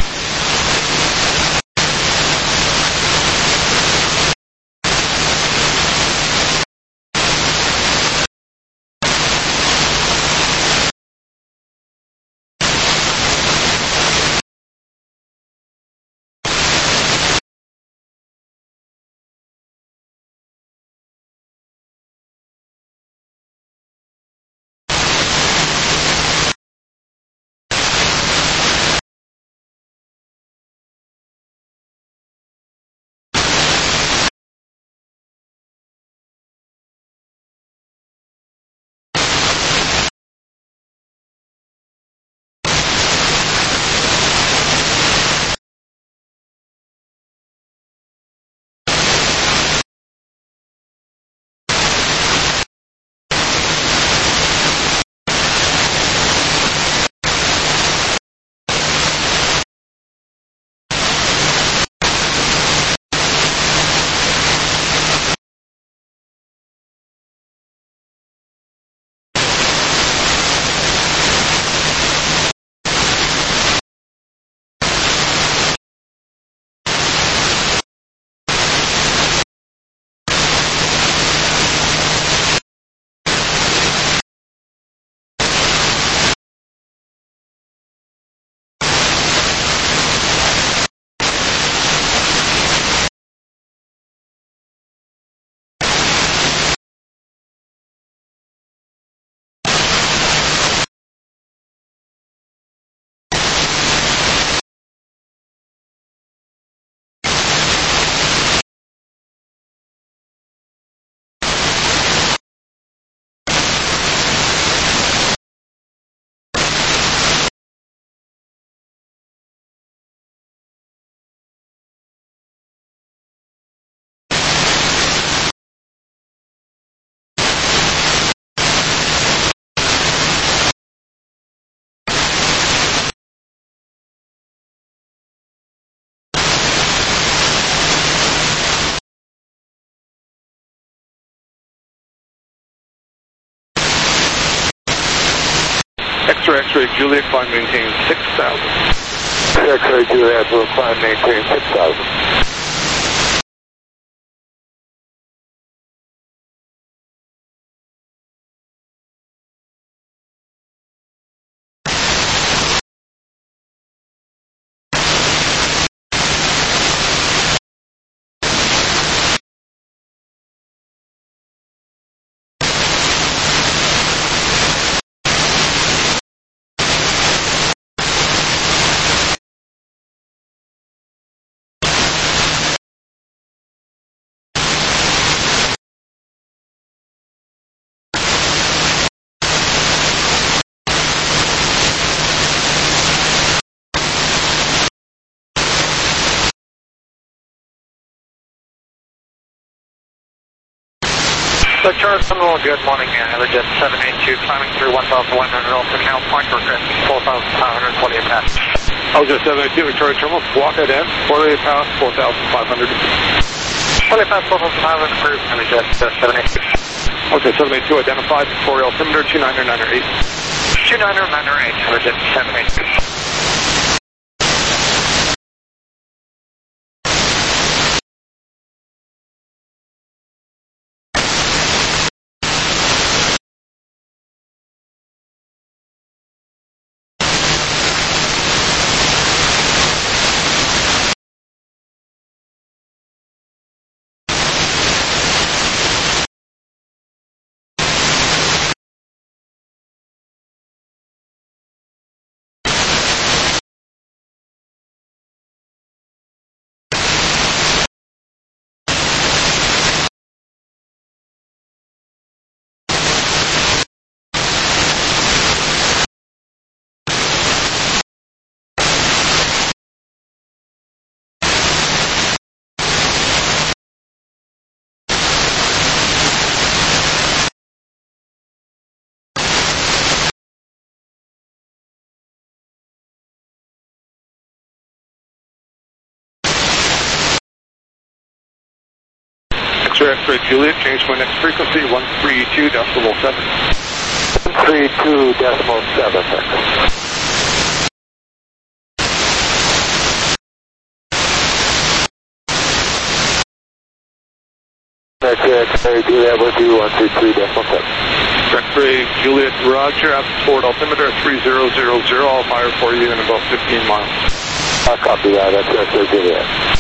X-ray X-ray Juliet, climb maintain six thousand. X-ray Juliet will climb maintain six thousand. Victoria Terminal, good morning. Everjet seven eight two climbing through one thousand one hundred off the Canal Point, progressing four thousand five hundred forty-eight past. Alger seven eight two, Victoria Terminal, squawk head in, forty-eight past, four thousand five hundred. forty-eight past, four thousand five hundred, Everjet seven eight two. Okay, seven eight two identified, Victoria altimeter two niner niner eight. two niner niner eight, Legend seven eight two. X-ray X-ray Juliet, change my next frequency, one three two decimal seven. one three two decimal seven. X-ray X-ray Juliet with you, one three two decimal seven. X-ray Juliet, roger, at forward altimeter three zero zero zero, I'll fire for you in about fifteen miles. I'll copy that, X-ray X-ray Juliet.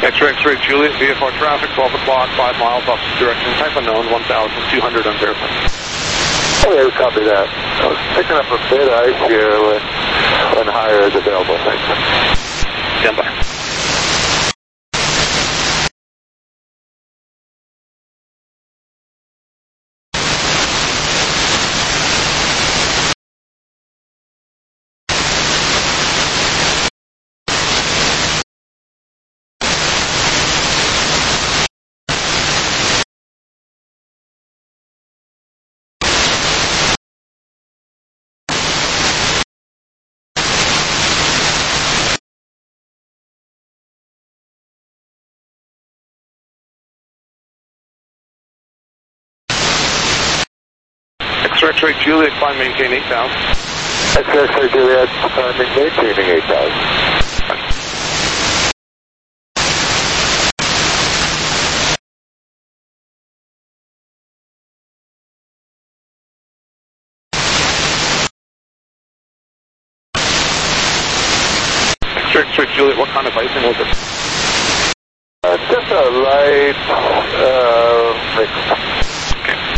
X-ray, X-ray, Juliet, V F R traffic, twelve o'clock, five miles, opposite direction, type unknown, one thousand two hundred unverified. Okay, copy that. I was picking up a bit of ice here when, when higher is available. Thanks. Stand by. X-ray, Juliet, climb, maintain eight thousand. X-ray, Juliet, climb, maintaining eight thousand. X-ray, Juliet, what kind of icing was it? Uh, just a light, uh, mix. Okay.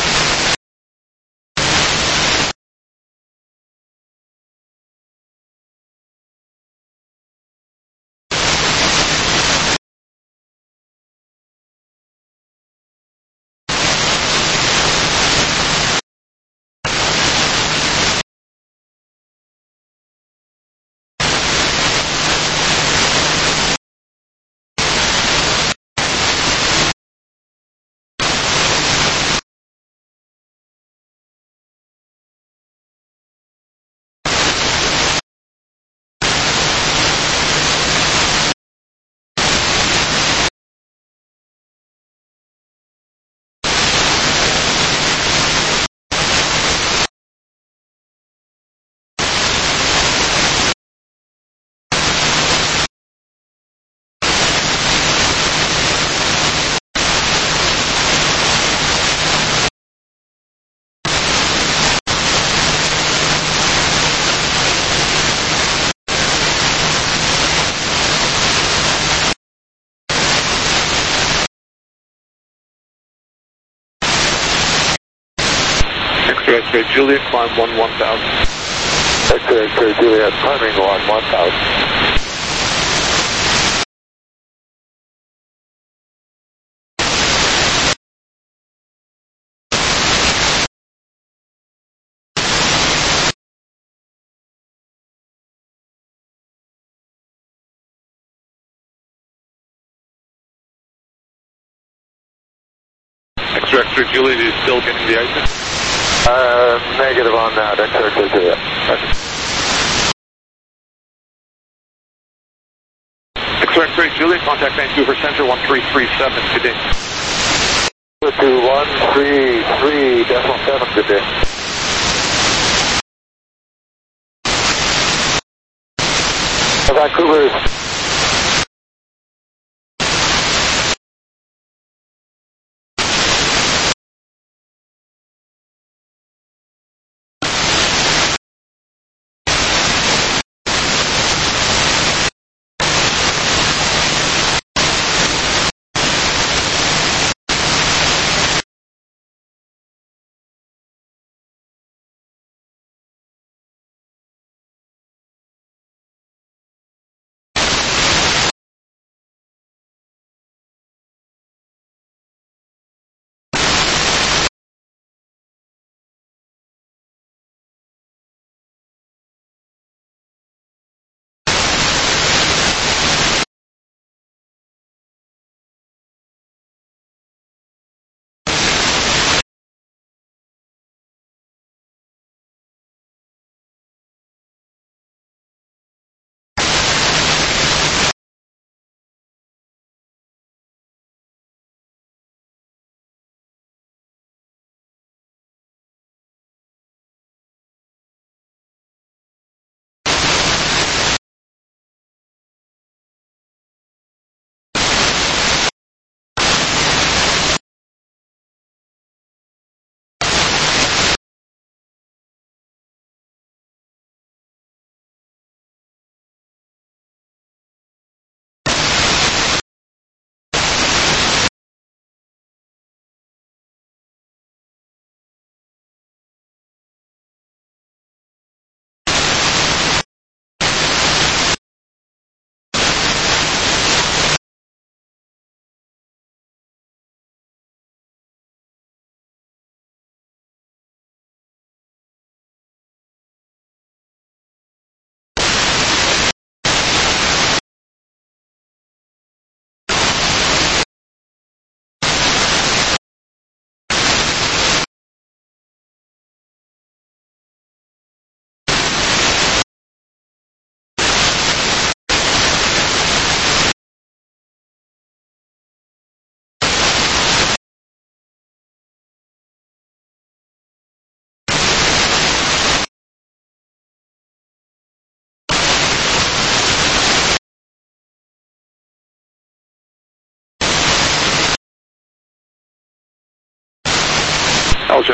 X-ray, X-ray, Juliet, climb one one thousand. X-ray, X-ray, Juliet, climbing one one thousand. X-ray, X-ray, Juliet, is still getting the icing? Uh, negative on that. X-ray, X-ray, Juliet. X-ray, X-ray, Juliet, contact Vancouver Center, one three three seven, good day. To one three three decimal seven, good day. Vancouver is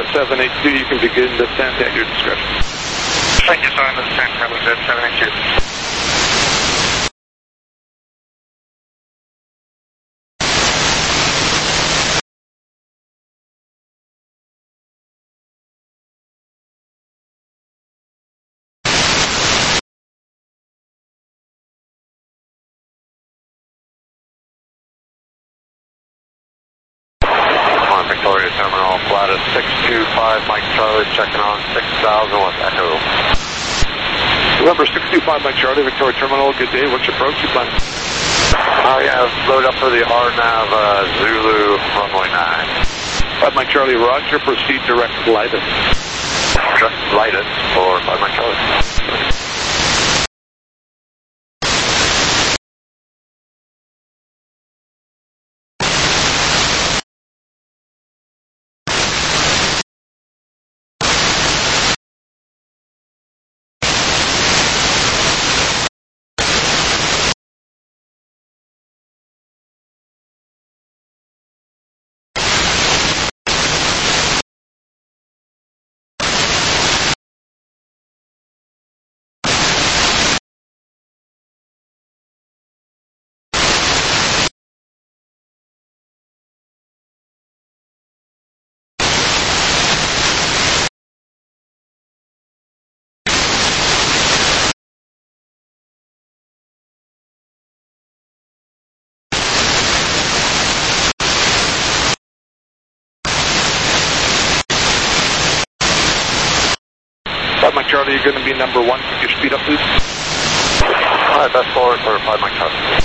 Jet seven eight two, you can begin descent at your discretion. Thank you, sir. I'm descent, Rebel Jet seven eight two. Victoria Terminal, flat at six two five, Mike Charlie, checking on six thousand with Echo. November six two five, Mike Charlie, Victoria Terminal, good day. What's your approach you plan? Oh yeah, load up for the R NAV uh, Zulu runway nine. five Mike Charlie, roger, proceed direct Leidos. Direct Leidos for five Mike Charlie. five Mike Charlie, you're going to be number one. Could you speed up, please? All right, best forward for five Mike Charlie.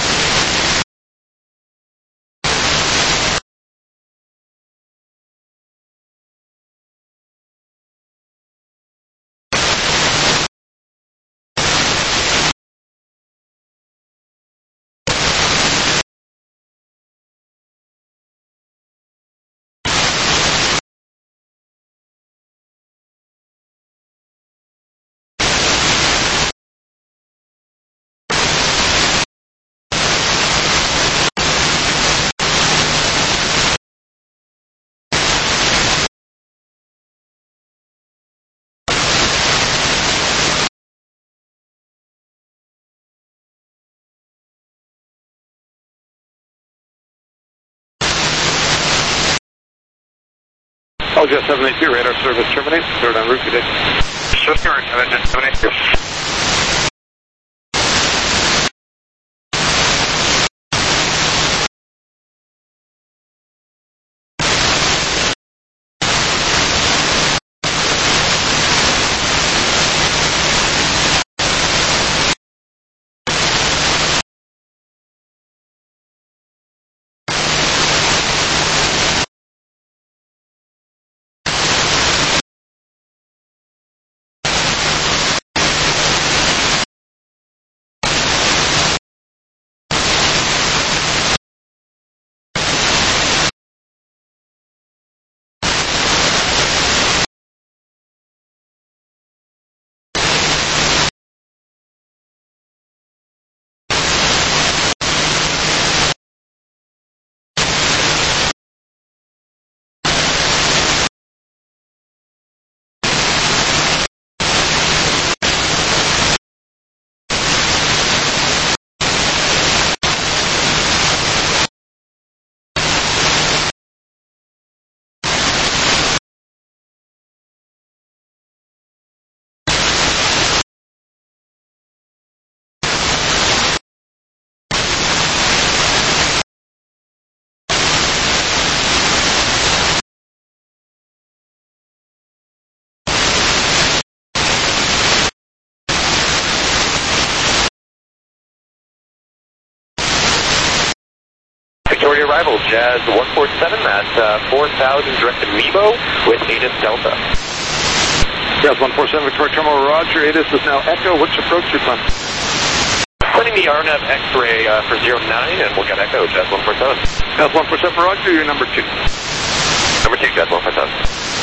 Oh, Jet seven eight two, radar service terminate. Third en route, good day. Sure, Jet seven eight two. Victoria arrival, Jazz one four seven at uh, four thousand direct to Mebo with ATIS Delta. Jazz one four seven, Victoria Terminal, roger. ATIS is now Echo. What's your approach you plan? Sending the R NAV X-ray uh, for zero nine, and we'll get Echo, Jazz one four seven. Jazz one four seven, roger. You're number two. Number two, Jazz one four seven.